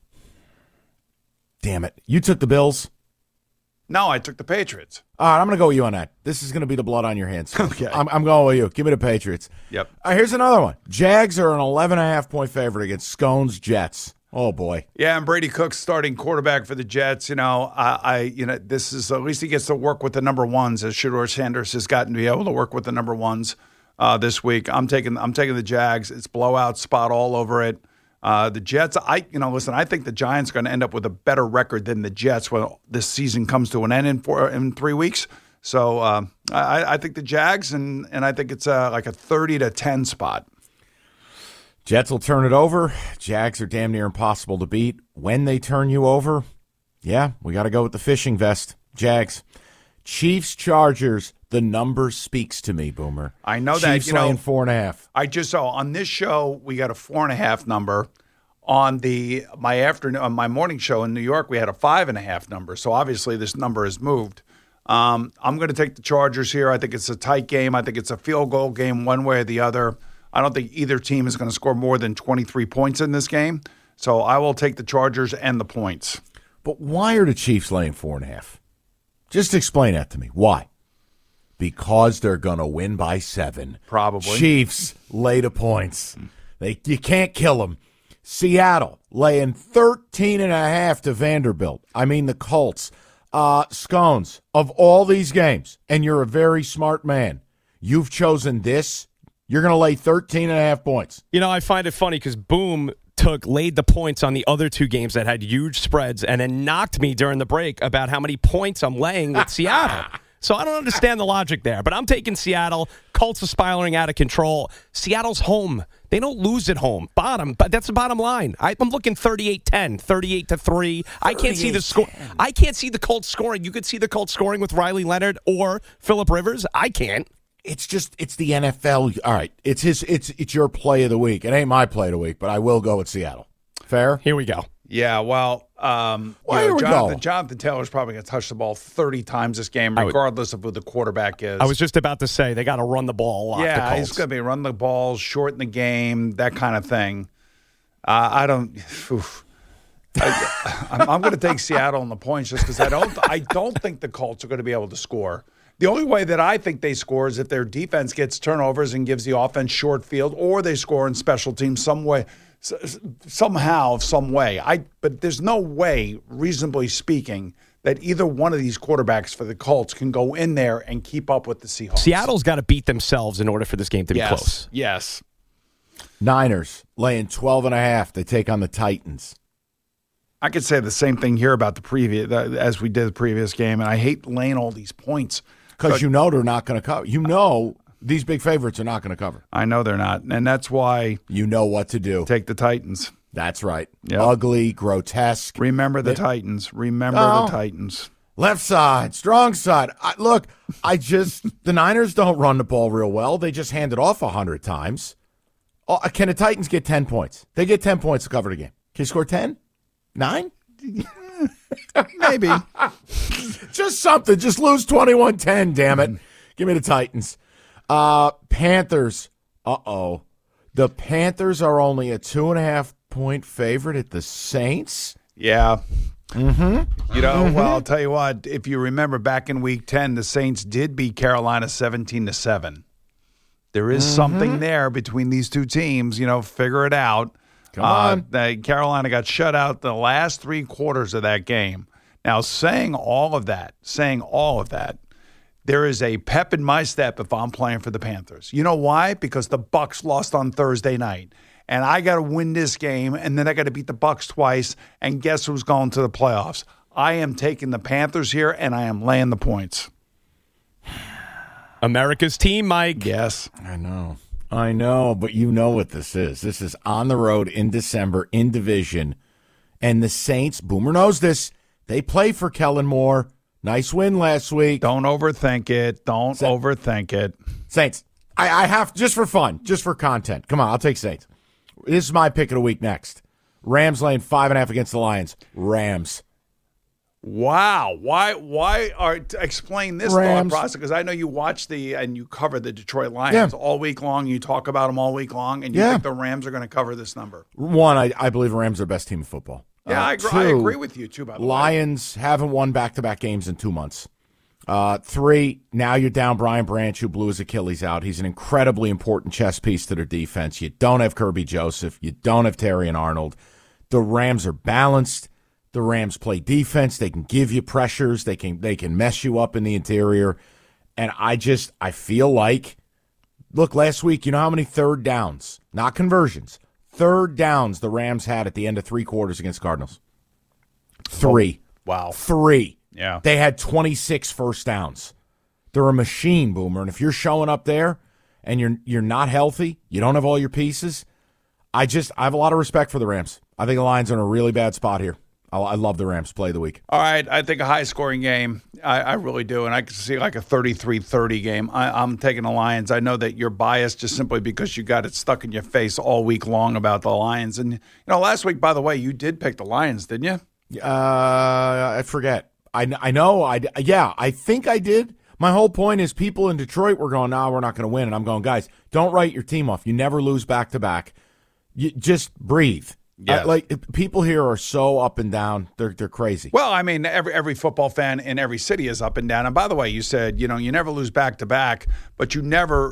Damn it. You took the Bills?
No, I took the Patriots.
All right, I'm going to go with you on that. This is going to be the blood on your hands.
Okay.
I'm going with you. Give me the Patriots.
Yep.
All right, here's another one. Jags are an 11.5-point favorite against Scones Jets. Oh, boy.
Yeah, and Brady Cook's starting quarterback for the Jets. This is at least he gets to work with the number ones, as Shedeur Sanders has gotten to be able to work with the number ones this week. I'm taking the Jags. It's blowout spot all over it. The Jets, I think the Giants are going to end up with a better record than the Jets when this season comes to an end in 3 weeks. So I think the Jags, and I think it's like a 30-10 spot.
Jets will turn it over. Jags are damn near impossible to beat. When they turn you over, yeah, we got to go with the fishing vest. Jags. Chiefs, Chargers. The number speaks to me, Boomer.
I know
Chiefs
that.
laying 4.5.
I just saw on this show we got a 4.5 number. On my morning show in New York, we had a 5.5 number. So obviously this number has moved. I'm going to take the Chargers here. I think it's a tight game. I think it's a field goal game one way or the other. I don't think either team is going to score more than 23 points in this game. So I will take the Chargers and the points.
But why are the Chiefs laying 4.5? Just explain that to me. Why? Because they're going to win by 7.
Probably.
Chiefs lay the points. You can't kill them. Seattle laying 13.5 to Vanderbilt. I mean the Colts. Scones, of all these games, and you're a very smart man, you've chosen this. You're going to lay 13.5 points.
I find it funny because Boom laid the points on the other two games that had huge spreads and then knocked me during the break about how many points I'm laying with Seattle. So I don't understand the logic there, but I'm taking Seattle. Colts are spiraling out of control. Seattle's home. They don't lose at home. But that's the bottom line. I'm looking 38-10, 38-3. I can't see the score. I can't see the Colts scoring. You could see the Colts scoring with Riley Leonard or Phillip Rivers. I can't.
It's the NFL. All right, it's your play of the week. It ain't my play of the week, but I will go with Seattle. Fair?
Here we go.
Yeah, well, Jonathan Taylor's probably going to touch the ball 30 times this game, regardless of who the quarterback is.
I was just about to say, they got to run the ball a lot.
Yeah, he's going to be run the ball, shorten the game, that kind of thing. I'm going to take Seattle on the points just because I don't think the Colts are going to be able to score. The only way that I think they score is if their defense gets turnovers and gives the offense short field, or they score in special teams some way. Somehow, some way. But there's no way, reasonably speaking, that either one of these quarterbacks for the Colts can go in there and keep up with the Seahawks.
Seattle's got to beat themselves in order for this game to be close.
Yes.
Niners laying 12.5. They take on the Titans.
I could say the same thing here about the previous, as we did the previous game, and I hate laying all these points
because they're not going to cover. These big favorites are not going to cover.
I know they're not, and that's why
you know what to do.
Take the Titans.
That's right.
Yep.
Ugly, grotesque.
Remember the Titans. The Titans.
Left side, strong side. The Niners don't run the ball real well. They just hand it off 100 times. Can the Titans get 10 points? They get 10 points to cover the game. Can you score 10? 9?
Maybe.
Just something. Just lose 21-10, damn it. Give me the Titans. Panthers. The Panthers are only a 2.5-point favorite at the Saints.
Yeah.
Mm-hmm.
Well, I'll tell you what. If you remember back in Week 10, the Saints did beat Carolina 17-7. There is something there between these two teams. Figure it out.
Come on.
Carolina got shut out the last 3 quarters of that game. Now, saying all of that, there is a pep in my step if I'm playing for the Panthers. You know why? Because the Bucs lost on Thursday night. And I got to win this game, and then I got to beat the Bucs twice, and guess who's going to the playoffs? I am taking the Panthers here, and I am laying the points.
America's team, Mike.
Yes.
I know, but you know what this is. This is on the road in December in division. And the Saints, Boomer knows this, they play for Kellen Moore. Nice win last week.
Don't overthink it. Don't overthink it.
Saints. I have, just for fun, just for content. Come on, I'll take Saints. This is my pick of the week next. Rams laying 5.5 against the Lions. Rams.
Wow. Why explain this
Rams.
thought process? Because I know you watch and you cover the Detroit Lions all week long. You talk about them all week long, and you think the Rams are going to cover this number.
One, I believe the Rams are the best team in football.
Yeah, I agree with you, too, by the way.
Lions haven't won back-to-back games in 2 months. 3, now you're down Brian Branch, who blew his Achilles out. He's an incredibly important chess piece to their defense. You don't have Kirby Joseph. You don't have Terry and Arnold. The Rams are balanced. The Rams play defense. They can give you pressures. They can mess you up in the interior. And I feel like, look, last week, you know how many third downs, not conversions, third downs the Rams had at the end of 3 quarters against Cardinals? 3.
Wow.
3.
Yeah.
They had 26 first downs. They're a machine, Boomer. And if you're showing up there and you're not healthy, you don't have all your pieces, I have a lot of respect for the Rams. I think the Lions are in a really bad spot here. I love the Rams. Play of the week.
All right. I think a high-scoring game. I really do. And I can see like a 33-30 game. I'm taking the Lions. I know that you're biased just simply because you got it stuck in your face all week long about the Lions. And, last week, by the way, you did pick the Lions, didn't you?
I forget. I know. I think I did. My whole point is people in Detroit were going, no, we're not going to win. And I'm going, guys, don't write your team off. You never lose back-to-back. You just breathe.
Yeah.
People here are so up and down. They're crazy.
Well, I mean, every football fan in every city is up and down. And by the way, you said, you never lose back-to-back, but you never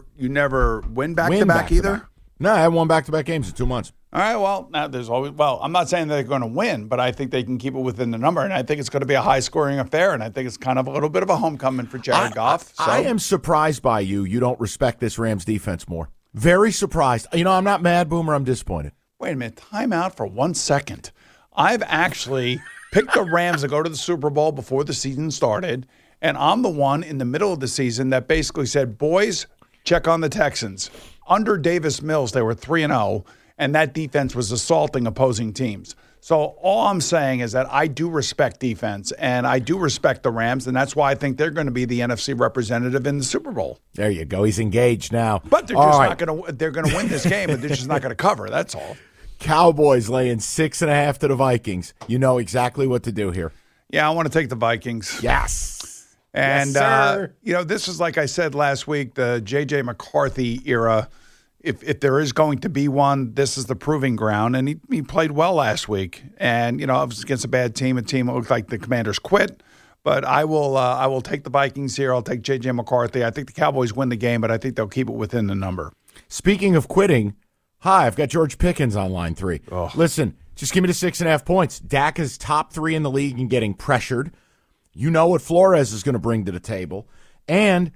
win back-to-back either?
No, I haven't won back-to-back games in 2 months.
All right, well, now there's always – well, I'm not saying they're going to win, but I think they can keep it within the number, and I think it's going to be a high-scoring affair, and I think it's kind of a little bit of a homecoming for Jared Goff. So.
I am surprised by you don't respect this Rams defense more. Very surprised. I'm not mad, Boomer. I'm disappointed.
Wait a minute. Time out for 1 second. I've actually picked the Rams to go to the Super Bowl before the season started, and I'm the one in the middle of the season that basically said, boys, check on the Texans. Under Davis Mills, they were 3-0. And that defense was assaulting opposing teams. So all I'm saying is that I do respect defense, and I do respect the Rams, and that's why I think they're going to be the NFC representative in the Super Bowl.
There you go. He's engaged now.
But they're just not going to. They're going to win this game, but they're just not going to cover. That's all.
Cowboys laying 6.5 to the Vikings. You know exactly what to do here.
Yeah, I want to take the Vikings.
Yes.
And
yes, sir.
This is like I said last week, the J.J. McCarthy era. If there is going to be one, this is the proving ground. And he played well last week. And, it was against a bad team, a team that looked like the Commanders quit. But I will take the Vikings here. I'll take J.J. McCarthy. I think the Cowboys win the game, but I think they'll keep it within the number.
Speaking of quitting, hi, I've got George Pickens on line 3. Oh. Listen, just give me the 6.5 points. Dak is top 3 in the league and getting pressured. You know what Flores is going to bring to the table. And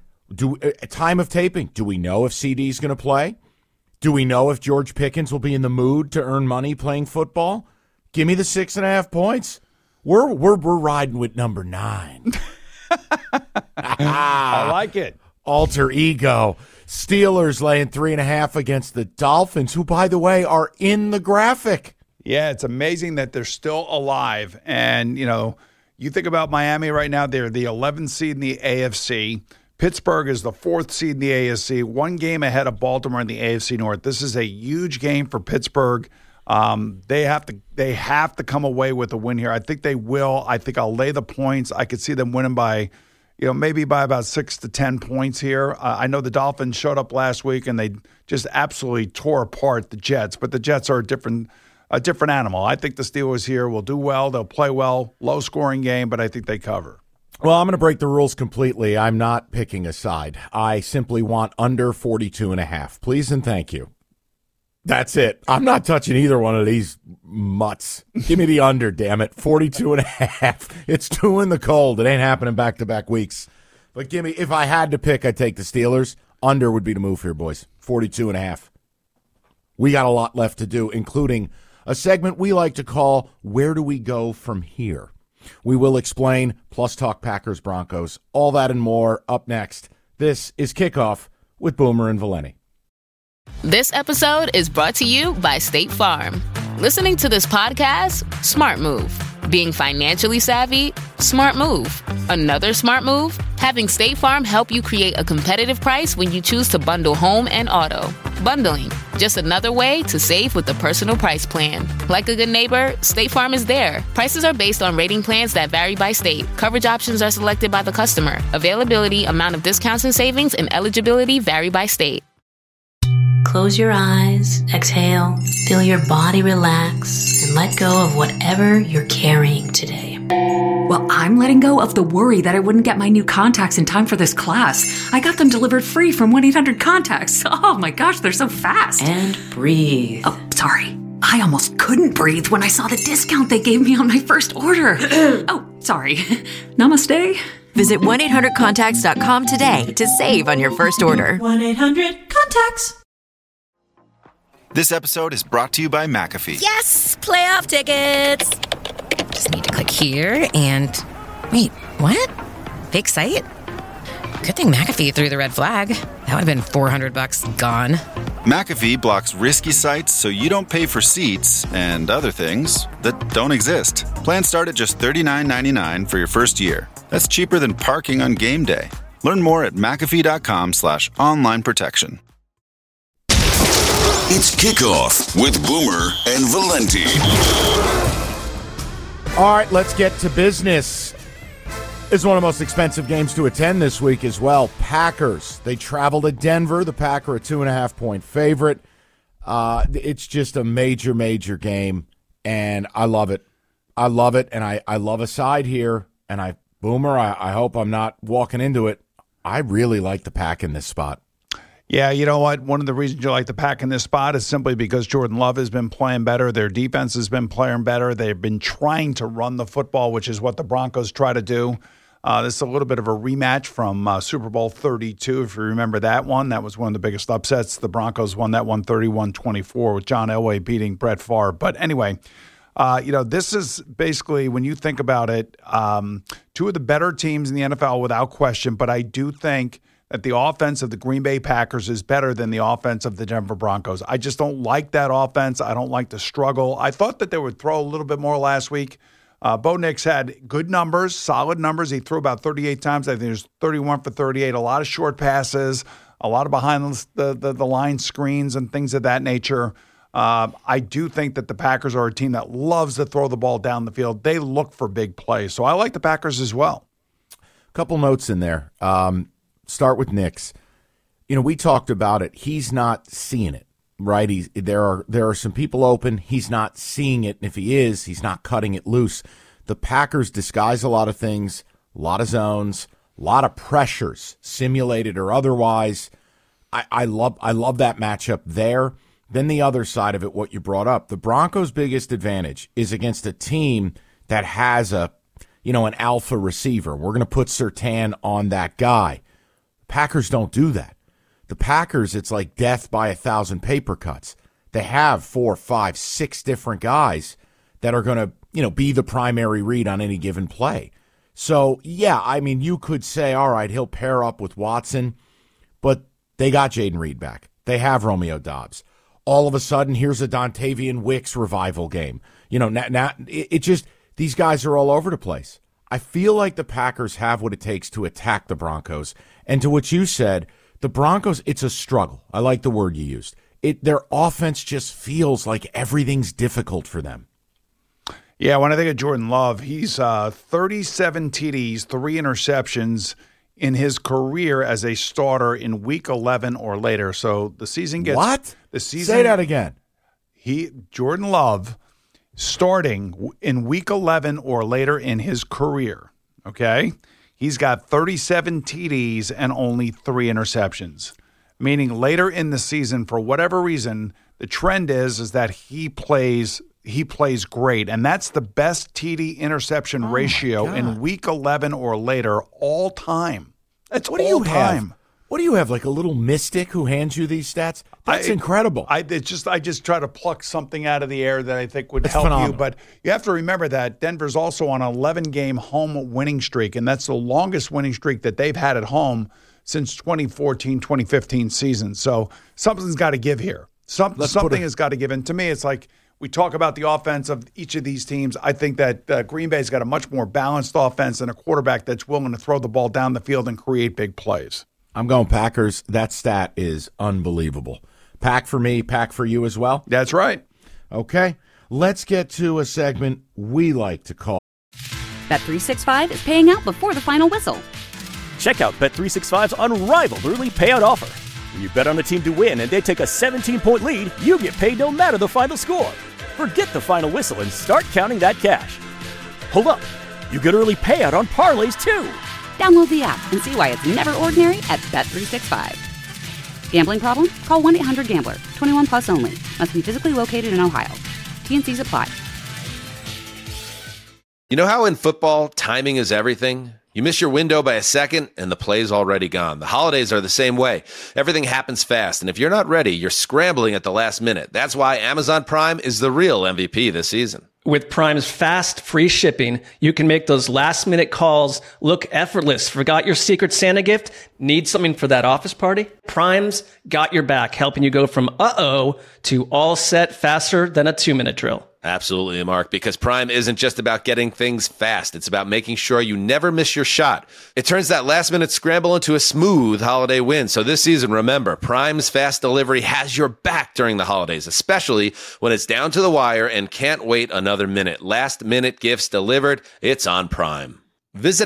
time of taping, do we know if CD is going to play? Do we know if George Pickens will be in the mood to earn money playing football? Give me the 6.5 points. We're riding with number 9.
I like it.
Alter ego. Steelers laying 3.5 against the Dolphins, who, by the way, are in the graphic.
Yeah, it's amazing that they're still alive. And, you think about Miami right now, they're the 11th seed in the AFC. Pittsburgh is the 4th seed in the AFC, 1 game ahead of Baltimore in the AFC North. This is a huge game for Pittsburgh. They have to come away with a win here. I think they will. I think I'll lay the points. I could see them winning by, maybe by about 6 to 10 points here. I know the Dolphins showed up last week and they just absolutely tore apart the Jets, but the Jets are a different animal. I think the Steelers here will do well. They'll play well. Low scoring game, but I think they cover.
Well, I'm going to break the rules completely. I'm not picking a side. I simply want under 42.5. Please and thank you. That's it. I'm not touching either one of these mutts. Give me the under, damn it. 42.5. It's 2 in the cold. It ain't happening back-to-back weeks. But give me, if I had to pick, I'd take the Steelers. Under would be the move here, boys. 42.5. We got a lot left to do, including a segment we like to call Where Do We Go From Here? We will explain, plus talk Packers, Broncos, all that and more up next. This is Kickoff with Boomer and Valeni.
This episode is brought to you by State Farm. Listening to this podcast? Smart move. Being financially savvy? Smart move. Another smart move? Having State Farm help you create a competitive price when you choose to bundle home and auto. Bundling, just another way to save with the Personal Price Plan. Like a good neighbor, State Farm is there. Prices are based on rating plans that vary by state. Coverage options are selected by the customer. Availability, amount of discounts and savings, and eligibility vary by state.
Close your eyes, exhale, feel your body relax, and let go of whatever you're carrying today.
Well, I'm letting go of the worry that I wouldn't get my new contacts in time for this class. I got them delivered free from 1-800-CONTACTS. Oh my gosh, they're so fast.
And breathe.
Oh, sorry. I almost couldn't breathe when I saw the discount they gave me on my first order. Oh, sorry. Namaste.
Visit 1-800-CONTACTS.com today to save on your first order.
1-800-CONTACTS.
This episode is brought to you by McAfee.
Yes! Playoff tickets! Just need to click here and... Wait, what? Fake site? Good thing McAfee threw the red flag. That would have been $400 gone.
McAfee blocks risky sites so you don't pay for seats and other things that don't exist. Plans start at just $39.99 for your first year. That's cheaper than parking on game day. Learn more at McAfee.com/online protection.
It's Kickoff with Boomer and Valenti.
All right, let's get to business. It's one of the most expensive games to attend this week as well. Packers, they travel to Denver. The Packers are a 2.5-point favorite. It's just a major, major game, and I love it. I love it, and I love a side here. And Boomer, I hope I'm not walking into it. I really like the Pack in this spot.
Yeah, you know what? One of the reasons you like the Pack in this spot is simply because Jordan Love has been playing better. Their defense has been playing better. They've been trying to run the football, which is what the Broncos try to do. This is a little bit of a rematch from Super Bowl 32, if you remember that one. That was one of the biggest upsets. The Broncos won that one 31-24 with John Elway beating Brett Favre. But anyway, this is basically, when you think about it, two of the better teams in the NFL without question. But I do think that the offense of the Green Bay Packers is better than the offense of the Denver Broncos. I just don't like that offense. I don't like the struggle. I thought that they would throw a little bit more last week. Bo Nix had good numbers, solid numbers. He threw about 38 times. I think it was 31 for 38, a lot of short passes, a lot of behind the line screens and things of that nature. I do think that the Packers are a team that loves to throw the ball down the field. They look for big plays. So I like the Packers as well.
A couple notes in there. Start with Nix. We talked about it. He's not seeing it, right? There are some people open. He's not seeing it. And if he is, he's not cutting it loose. The Packers disguise a lot of things, a lot of zones, a lot of pressures, simulated or otherwise. I love that matchup there. Then the other side of it, what you brought up, the Broncos' biggest advantage is against a team that has an alpha receiver. We're going to put Surtain on that guy. Packers don't do that. The Packers, it's like death by 1,000 paper cuts. They have 4, 5, 6 different guys that are going to, be the primary read on any given play. So, yeah, I mean, you could say, all right, he'll pair up with Watson, but they got Jaden Reed back. They have Romeo Doubs. All of a sudden, here's a Dontavian Wicks revival game. Now it just, these guys are all over the place. I feel like the Packers have what it takes to attack the Broncos. And to what you said, the Broncos, it's a struggle. I like the word you used. Their offense just feels like everything's difficult for them.
Yeah, when I think of Jordan Love, he's 37 TDs, 3 interceptions in his career as a starter in Week 11 or later. So the season gets...
What?
The season,
say that again.
Jordan Love, starting in Week 11 or later in his career, okay? He's got 37 TDs and only 3 interceptions, meaning later in the season, for whatever reason, the trend is that he plays great, and that's the best TD interception ratio in Week 11 or later all time. That's
what all time. What do you have, like a little mystic who hands you these stats? That's incredible.
I just try to pluck something out of the air that I think would help you. But you have to remember that Denver's also on an 11-game home winning streak, and that's the longest winning streak that they've had at home since 2014-2015 season. So something's got to give here. Something has got to give. And to me, it's like we talk about the offense of each of these teams. I think that Green Bay's got a much more balanced offense and a quarterback that's willing to throw the ball down the field and create big plays.
I'm going Packers. That stat is unbelievable. Pack for me, pack for you as well?
That's right.
Okay, let's get to a segment we like to call
Bet365 is paying out before the final whistle.
Check out Bet365's unrivaled early payout offer. When you bet on a team to win and they take a 17-point lead, you get paid no matter the final score. Forget the final whistle and start counting that cash. Hold up. You get early payout on parlays, too.
Download the app and see why it's never ordinary at Bet365. Gambling problem? Call 1-800-GAMBLER. 21 plus only. Must be physically located in Ohio. T&Cs apply.
You know how in football, timing is everything? You miss your window by a second, and the play's already gone. The holidays are the same way. Everything happens fast, and if you're not ready, you're scrambling at the last minute. That's why Amazon Prime is the real MVP this season.
With Prime's fast, free shipping, you can make those last-minute calls look effortless. Forgot your Secret Santa gift? Need something for that office party? Prime's got your back, helping you go from uh-oh to all set faster than a 2-minute drill.
Absolutely, Mark, because Prime isn't just about getting things fast. It's about making sure you never miss your shot. It turns that last-minute scramble into a smooth holiday win. So this season, remember, Prime's fast delivery has your back during the holidays, especially when it's down to the wire and can't wait another minute. Last-minute gifts delivered. It's on Prime. Visit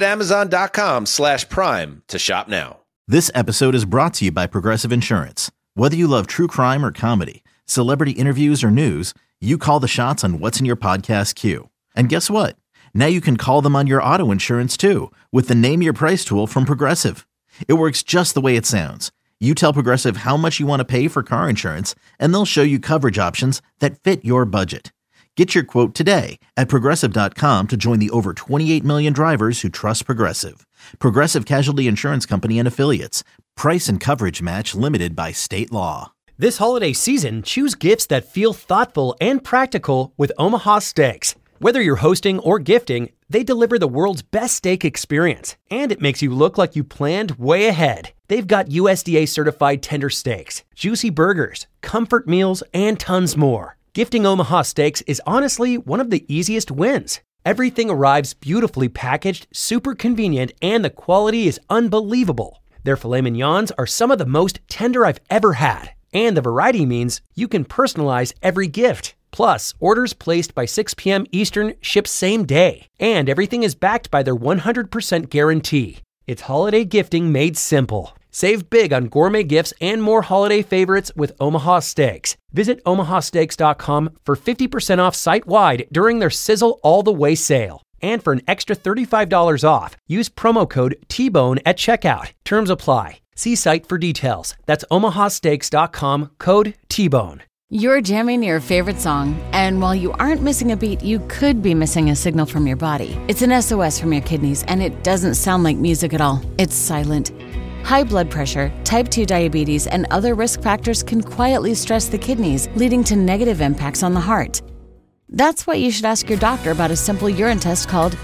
Amazon.com/Prime to shop now.
This episode is brought to you by Progressive Insurance. Whether you love true crime or comedy, celebrity interviews or news, you call the shots on what's in your podcast queue. And guess what? Now you can call them on your auto insurance too with the Name Your Price tool from Progressive. It works just the way it sounds. You tell Progressive how much you want to pay for car insurance, and they'll show you coverage options that fit your budget. Get your quote today at Progressive.com to join the over 28 million drivers who trust Progressive. Progressive Casualty Insurance Company and Affiliates. Price and coverage match limited by state law.
This holiday season, choose gifts that feel thoughtful and practical with Omaha Steaks. Whether you're hosting or gifting, they deliver the world's best steak experience, and it makes you look like you planned way ahead. They've got USDA certified tender steaks, juicy burgers, comfort meals, and tons more. Gifting Omaha Steaks is honestly one of the easiest wins. Everything arrives beautifully packaged, super convenient, and the quality is unbelievable. Their filet mignons are some of the most tender I've ever had. And the variety means you can personalize every gift. Plus, orders placed by 6 p.m. Eastern ship same day. And everything is backed by their 100% guarantee. It's holiday gifting made simple. Save big on gourmet gifts and more holiday favorites with Omaha Steaks. Visit omahasteaks.com for 50% off site-wide during their Sizzle All the Way sale. And for an extra $35 off, use promo code TBONE at checkout. Terms apply. See site for details. That's omahasteaks.com, code TBONE.
You're jamming your favorite song, and while you aren't missing a beat, you could be missing a signal from your body. It's an SOS from your kidneys, and it doesn't sound like music at all. It's silent. High blood pressure, type 2 diabetes, and other risk factors can quietly stress the kidneys, leading to negative impacts on the heart. That's why you should ask your doctor about a simple urine test called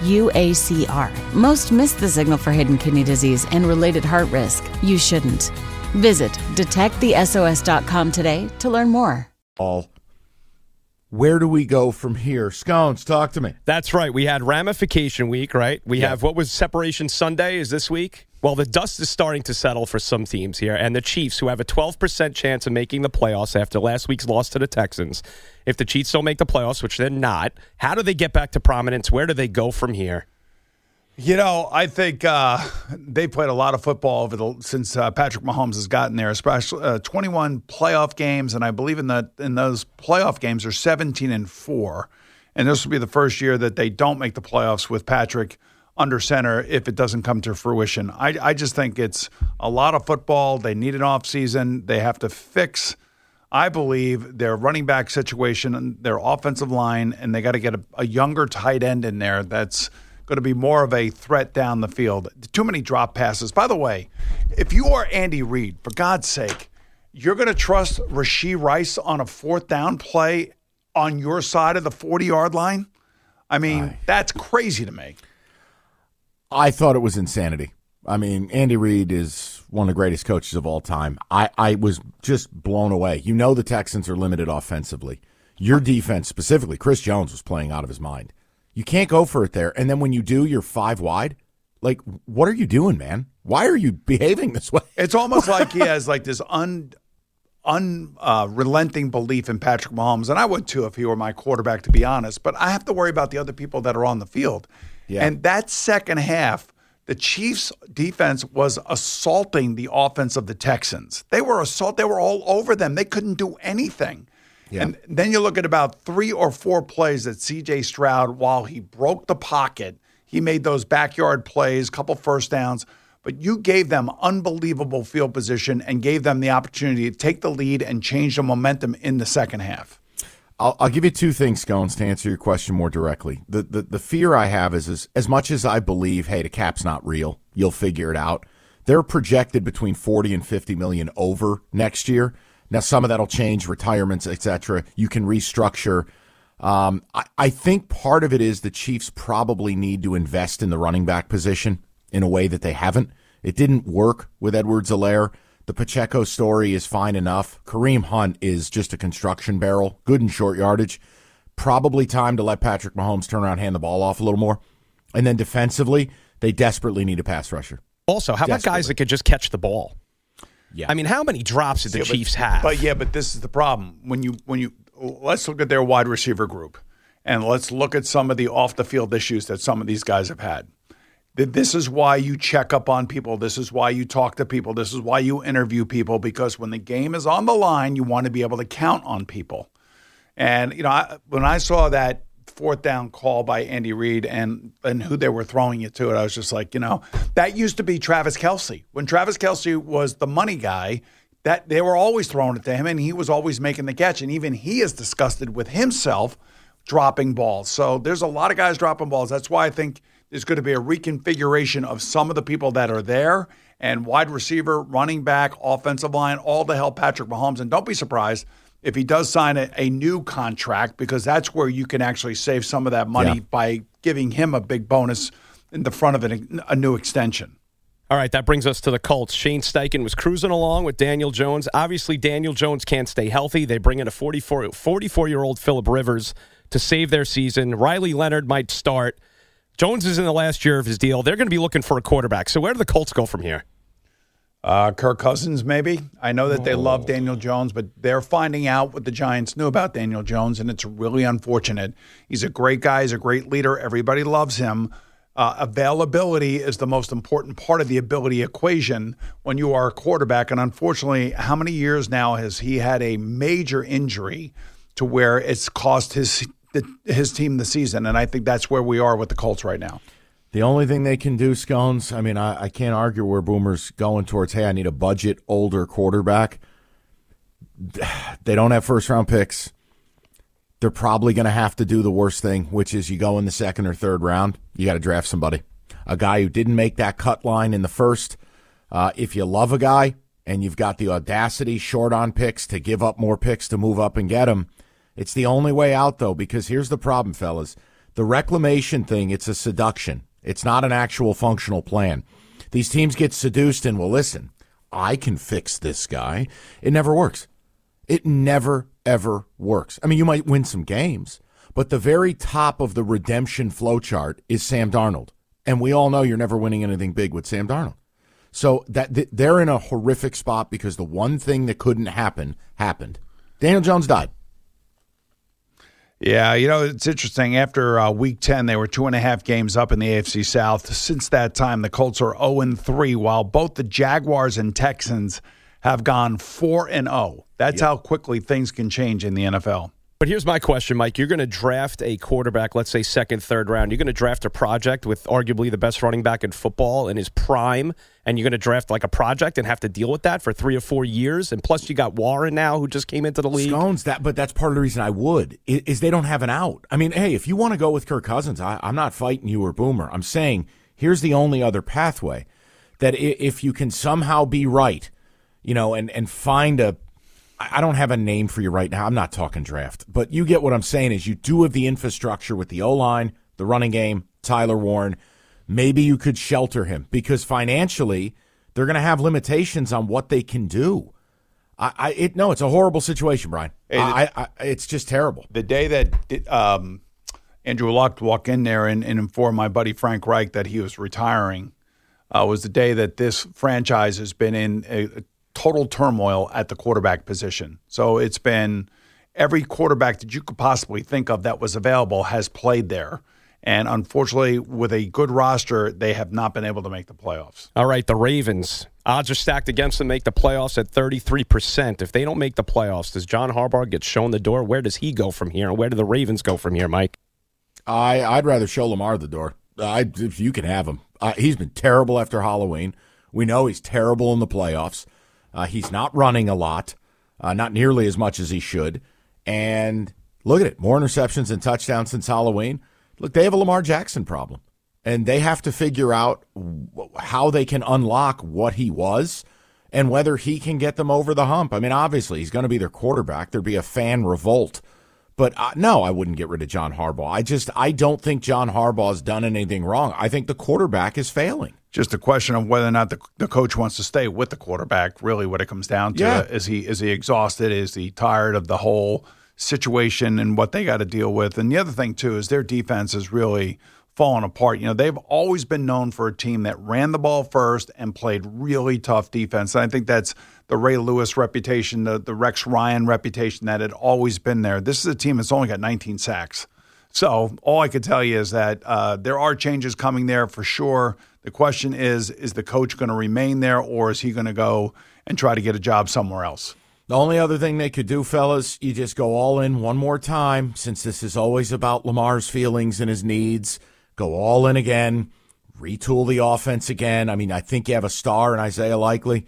UACR. Most miss the signal for hidden kidney disease and related heart risk. You shouldn't. Visit detectthesos.com today to learn more.
Where do we go from here? Scones, talk to me.
That's right. We had Ramification Week, right? We have, what was Separation Sunday is this week? Well, the dust is starting to settle for some teams here, and the Chiefs, who have a 12% chance of making the playoffs after last week's loss to the Texans. If the Chiefs don't make the playoffs, which they're not, how do they get back to prominence? Where do they go from here?
You know, I think they played a lot of football since Patrick Mahomes has gotten there, especially 21 playoff games, and I believe in those playoff games are 17-4, and this will be the first year that they don't make the playoffs with Patrick under center if it doesn't come to fruition. I just think it's a lot of football. They need an offseason. They have to fix, I believe, their running back situation, their offensive line, and they got to get a younger tight end in there that's going to be more of a threat down the field. Too many drop passes. By the way, if you are Andy Reid, for God's sake, you're going to trust Rashee Rice on a 4th down play on your side of the 40-yard line? I mean, that's crazy to me.
I thought it was insanity. I mean, Andy Reid is one of the greatest coaches of all time. I was just blown away. You know the Texans are limited offensively. Your defense, specifically, Chris Jones was playing out of his mind. You can't go for it there. And then when you do, you're 5 wide. Like, what are you doing, man? Why are you behaving this way?
It's almost like he has like this unrelenting belief in Patrick Mahomes. And I would too if he were my quarterback, to be honest. But I have to worry about the other people that are on the field. Yeah. And that second half, the Chiefs' defense was assaulting the offense of the Texans. They were all over them. They couldn't do anything. Yeah. And then you look at about 3 or 4 plays that C.J. Stroud, while he broke the pocket, he made those backyard plays, couple first downs, but you gave them unbelievable field position and gave them the opportunity to take the lead and change the momentum in the second half.
I'll give you 2 things, Scones, to answer your question more directly. The fear I have is as much as I believe, hey, the cap's not real, you'll figure it out, they're projected between 40 and 50 million over next year. Now, some of that will change, retirements, etc. You can restructure. I think part of it is the Chiefs probably need to invest in the running back position in a way that they haven't. It didn't work with Edwards-Helaire. The Pacheco story is fine enough. Kareem Hunt is just a construction barrel, good in short yardage. Probably time to let Patrick Mahomes turn around and hand the ball off a little more. And then defensively, they desperately need a pass rusher.
Also, how about guys that could just catch the ball?
Yeah.
I mean, how many drops did the Chiefs have?
But this is the problem. When you let's look at their wide receiver group, and let's look at some of the off-the-field issues that some of these guys have had. This is why you check up on people. This is why you talk to people. This is why you interview people, because when the game is on the line, you want to be able to count on people. And, when I saw that 4th down call by Andy Reid and who they were throwing it to, I was just like, that used to be Travis Kelce. When Travis Kelce was the money guy, that they were always throwing it to him, and he was always making the catch. And even he is disgusted with himself dropping balls. So there's a lot of guys dropping balls. That's why I think there's going to be a reconfiguration of some of the people that are there, and wide receiver, running back, offensive line, all to help Patrick Mahomes. And don't be surprised if he does sign a new contract, because that's where you can actually save some of that money by giving him a big bonus in the front of a new extension.
All right, that brings us to the Colts. Shane Steichen was cruising along with Daniel Jones. Obviously, Daniel Jones can't stay healthy. They bring in a 44-year-old Phillip Rivers to save their season. Riley Leonard might start. Jones is in the last year of his deal. They're going to be looking for a quarterback. So where do the Colts go from here?
Kirk Cousins, maybe. I know that they love Daniel Jones, but they're finding out what the Giants knew about Daniel Jones, and it's really unfortunate. He's a great guy. He's a great leader. Everybody loves him. Availability is the most important part of the ability equation when you are a quarterback. And unfortunately, how many years now has he had a major injury to where it's cost his team the season? And I think that's where we are with the Colts right now.
The only thing they can do, Scones, I mean, I can't argue where Boomer's going towards, hey, I need a budget older quarterback. They don't have first-round picks. They're probably going to have to do the worst thing, which is you go in the 2nd or 3rd round, you got to draft somebody. A guy who didn't make that cut line in the first. If you love a guy and you've got the audacity short on picks to give up more picks to move up and get him, it's the only way out, though, because here's the problem, fellas. The reclamation thing, it's a seduction. It's not an actual functional plan. These teams get seduced and, well, listen, I can fix this guy. It never works. It never, ever works. I mean, you might win some games, but the very top of the redemption flowchart is Sam Darnold. And we all know you're never winning anything big with Sam Darnold. So they're in a horrific spot because the one thing that couldn't happen happened. Daniel Jones died.
Yeah, it's interesting. After Week 10, they were 2.5 games up in the AFC South. Since that time, the Colts are 0-3, while both the Jaguars and Texans have gone 4-0. That's how quickly things can change in the NFL.
But here's my question, Mike. You're going to draft a quarterback, let's say 2nd, 3rd round. You're going to draft a project with arguably the best running back in football in his prime, and you're going to draft like a project and have to deal with that for 3 or 4 years. And plus you got Warren now who just came into the league.
Scones, but that's part of the reason I would, is they don't have an out. I mean, hey, if you want to go with Kirk Cousins, I'm not fighting you or Boomer. I'm saying here's the only other pathway, that if you can somehow be right, and find I don't have a name for you right now. I'm not talking draft. But you get what I'm saying is you do have the infrastructure with the O-line, the running game, Tyler Warren. Maybe you could shelter him because financially they're going to have limitations on what they can do. It's a horrible situation, Brian. It's just terrible.
The day that Andrew Luck walked in there and informed my buddy Frank Reich that he was retiring was the day that this franchise has been in a total turmoil at the quarterback position. So it's been every quarterback that you could possibly think of that was available has played there. And unfortunately, with a good roster, they have not been able to make the playoffs.
All right, the Ravens. Odds are stacked against them make the playoffs at 33%. If they don't make the playoffs, does John Harbaugh get shown the door? Where does he go from here? And where do the Ravens go from here, Mike?
I'd rather show Lamar the door. If you can have him. He's been terrible after Halloween. We know he's terrible in the playoffs. He's not running a lot, not nearly as much as he should. And look at it, more interceptions and touchdowns since Halloween. Look, they have a Lamar Jackson problem, and they have to figure out how they can unlock what he was and whether he can get them over the hump. I mean, obviously, he's going to be their quarterback. There'd be a fan revolt. But no, I wouldn't get rid of John Harbaugh. I don't think John Harbaugh has done anything wrong. I think the quarterback is failing.
Just a question of whether or not the coach wants to stay with the quarterback, really what it comes down to.
Yeah.
Is he exhausted? Is he tired of the whole situation and what they got to deal with? And the other thing, too, is their defense is really falling apart. You know, they've always been known for a team that ran the ball first and played really tough defense. And I think that's the Ray Lewis reputation, the Rex Ryan reputation that had always been there. This is a team that's only got 19 sacks. So all I could tell you is that there are changes coming there for sure. The question is the coach going to remain there, or is he going to go and try to get a job somewhere else?
The only other thing they could do, fellas, you just go all in one more time, since this is always about Lamar's feelings and his needs. Go all in again, retool the offense again. I mean, I think you have a star in Isaiah Likely.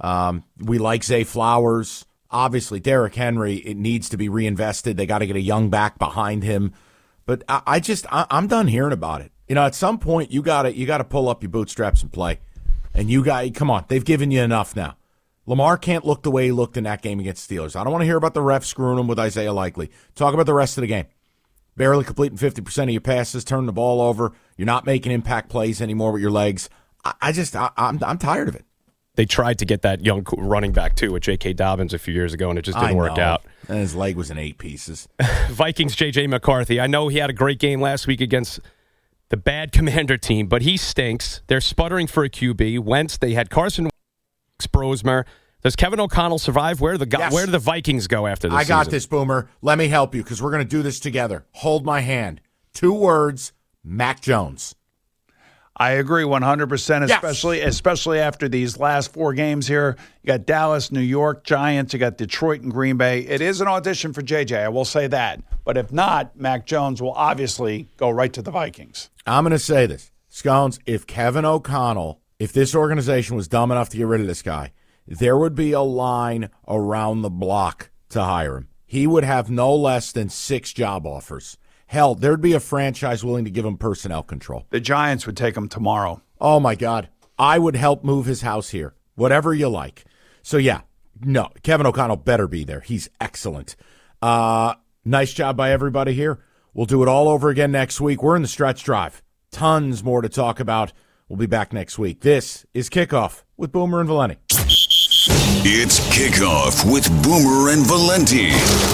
We like Zay Flowers. Obviously, Derrick Henry, it needs to be reinvested. They got to get a young back behind him. But I'm done hearing about it. You know, at some point, you got to pull up your bootstraps and play. And come on, they've given you enough now. Lamar can't look the way he looked in that game against the Steelers. I don't want to hear about the refs screwing him with Isaiah Likely. Talk about the rest of the game. Barely completing 50% of your passes, turning the ball over. You're not making impact plays anymore with your legs. I'm tired of it.
They tried to get that young running back, too, with J.K. Dobbins a few years ago, and it just didn't work out.
And his leg was in 8 pieces.
Vikings, J.J. McCarthy. I know he had a great game last week against the bad Commander team, but he stinks. They're sputtering for a QB. Wentz, they had Carson Brosmer. Does Kevin O'Connell survive? Where do the Vikings go after this season?
I got this, Boomer. Let me help you, because we're going to do this together. Hold my hand. 2 words, Mac Jones.
I agree 100%, especially after these last 4 games here. You got Dallas, New York, Giants. You got Detroit and Green Bay. It is an audition for JJ, I will say that. But if not, Mac Jones will obviously go right to the Vikings.
I'm going to say this. Scones, if Kevin O'Connell, if this organization was dumb enough to get rid of this guy, there would be a line around the block to hire him. He would have no less than 6 job offers. Hell, there'd be a franchise willing to give him personnel control.
The Giants would take him tomorrow.
Oh, my God. I would help move his house here. Whatever you like. So, yeah. No, Kevin O'Connell better be there. He's excellent. Nice job by everybody here. We'll do it all over again next week. We're in the stretch drive. Tons more to talk about. We'll be back next week. This is Kickoff with Boomer and Valenti.
It's Kickoff with Boomer and Valenti.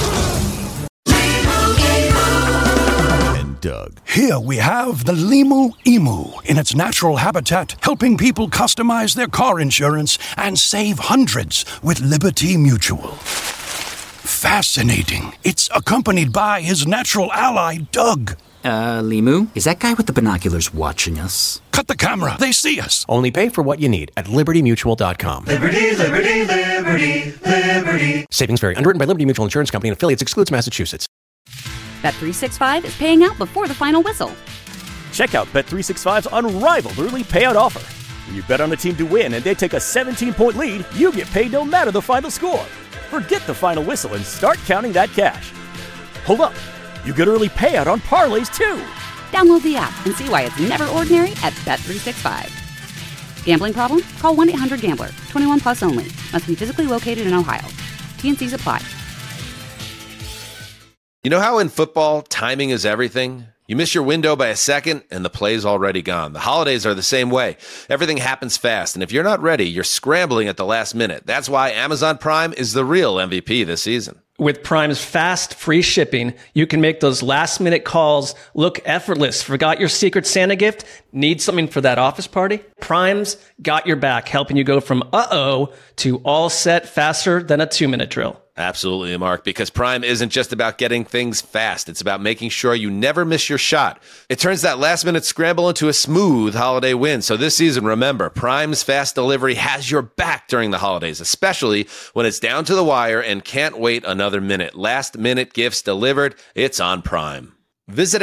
Doug.
Here we have the Limu Emu in its natural habitat, helping people customize their car insurance and save hundreds with Liberty Mutual. Fascinating. It's accompanied by his natural ally, Doug.
Limu, is that guy with the binoculars watching us?
Cut the camera. They see us.
Only pay for what you need at libertymutual.com.
Liberty, liberty, liberty, liberty.
Savings vary. Underwritten by Liberty Mutual Insurance Company and affiliates. Excludes Massachusetts.
Bet365 is paying out before the final whistle.
Check out Bet365's unrivaled early payout offer. When you bet on a team to win and they take a 17-point lead, you get paid no matter the final score. Forget the final whistle and start counting that cash. Hold up. You get early payout on parlays, too.
Download the app and see why it's never ordinary at Bet365. Gambling problem? Call 1-800-GAMBLER. 21 plus only. Must be physically located in Ohio. T&Cs apply.
You know how in football, timing is everything? You miss your window by a second, and the play's already gone. The holidays are the same way. Everything happens fast, and if you're not ready, you're scrambling at the last minute. That's why Amazon Prime is the real MVP this season.
With Prime's fast, free shipping, you can make those last-minute calls look effortless. Forgot your Secret Santa gift? Need something for that office party? Prime's got your back, helping you go from uh-oh to all set faster than a 2-minute drill.
Absolutely, Mark, because Prime isn't just about getting things fast. It's about making sure you never miss your shot. It turns that last-minute scramble into a smooth holiday win. So this season, remember, Prime's fast delivery has your back during the holidays, especially when it's down to the wire and can't wait another minute. Last-minute gifts delivered. It's on Prime. Visit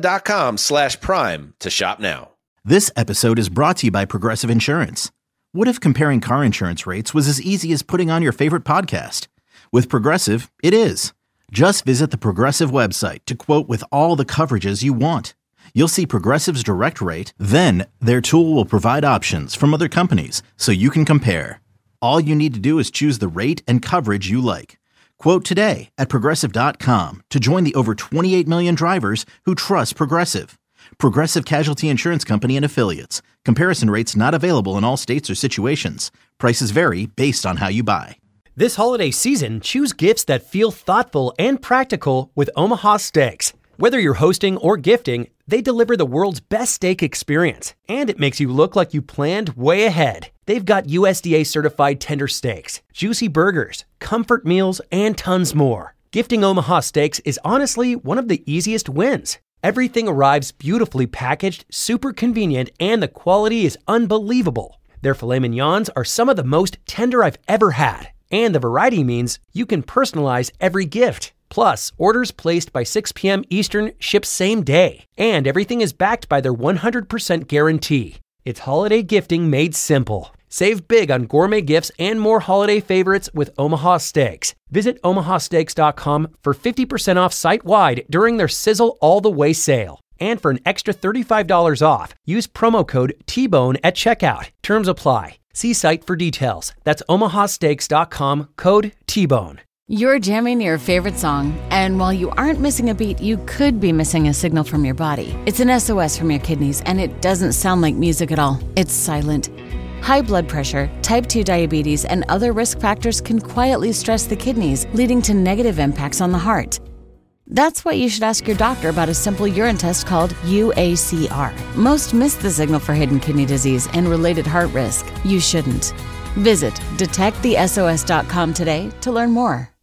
Amazon.com/Prime to shop now.
This episode is brought to you by Progressive Insurance. What if comparing car insurance rates was as easy as putting on your favorite podcast? With Progressive, it is. Just visit the Progressive website to quote with all the coverages you want. You'll see Progressive's direct rate, then their tool will provide options from other companies so you can compare. All you need to do is choose the rate and coverage you like. Quote today at Progressive.com to join the over 28 million drivers who trust Progressive. Progressive Casualty Insurance Company and Affiliates. Comparison rates not available in all states or situations. Prices vary based on how you buy.
This holiday season, choose gifts that feel thoughtful and practical with Omaha Steaks. Whether you're hosting or gifting, they deliver the world's best steak experience, and it makes you look like you planned way ahead. They've got USDA certified tender steaks, juicy burgers, comfort meals, and tons more. Gifting Omaha Steaks is honestly one of the easiest wins. Everything arrives beautifully packaged, super convenient, and the quality is unbelievable. Their filet mignons are some of the most tender I've ever had. And the variety means you can personalize every gift. Plus, orders placed by 6 p.m. Eastern ship same day. And everything is backed by their 100% guarantee. It's holiday gifting made simple. Save big on gourmet gifts and more holiday favorites with Omaha Steaks. Visit omahasteaks.com for 50% off site-wide during their Sizzle All the Way sale. And for an extra $35 off, use promo code TBONE at checkout. Terms apply. See site for details. That's omahasteaks.com, code TBONE.
You're jamming your favorite song, and while you aren't missing a beat, you could be missing a signal from your body. It's an SOS from your kidneys, and it doesn't sound like music at all. It's silent. High blood pressure, type 2 diabetes, and other risk factors can quietly stress the kidneys, leading to negative impacts on the heart. That's why you should ask your doctor about a simple urine test called UACR. Most miss the signal for hidden kidney disease and related heart risk. You shouldn't. Visit detectthesos.com today to learn more.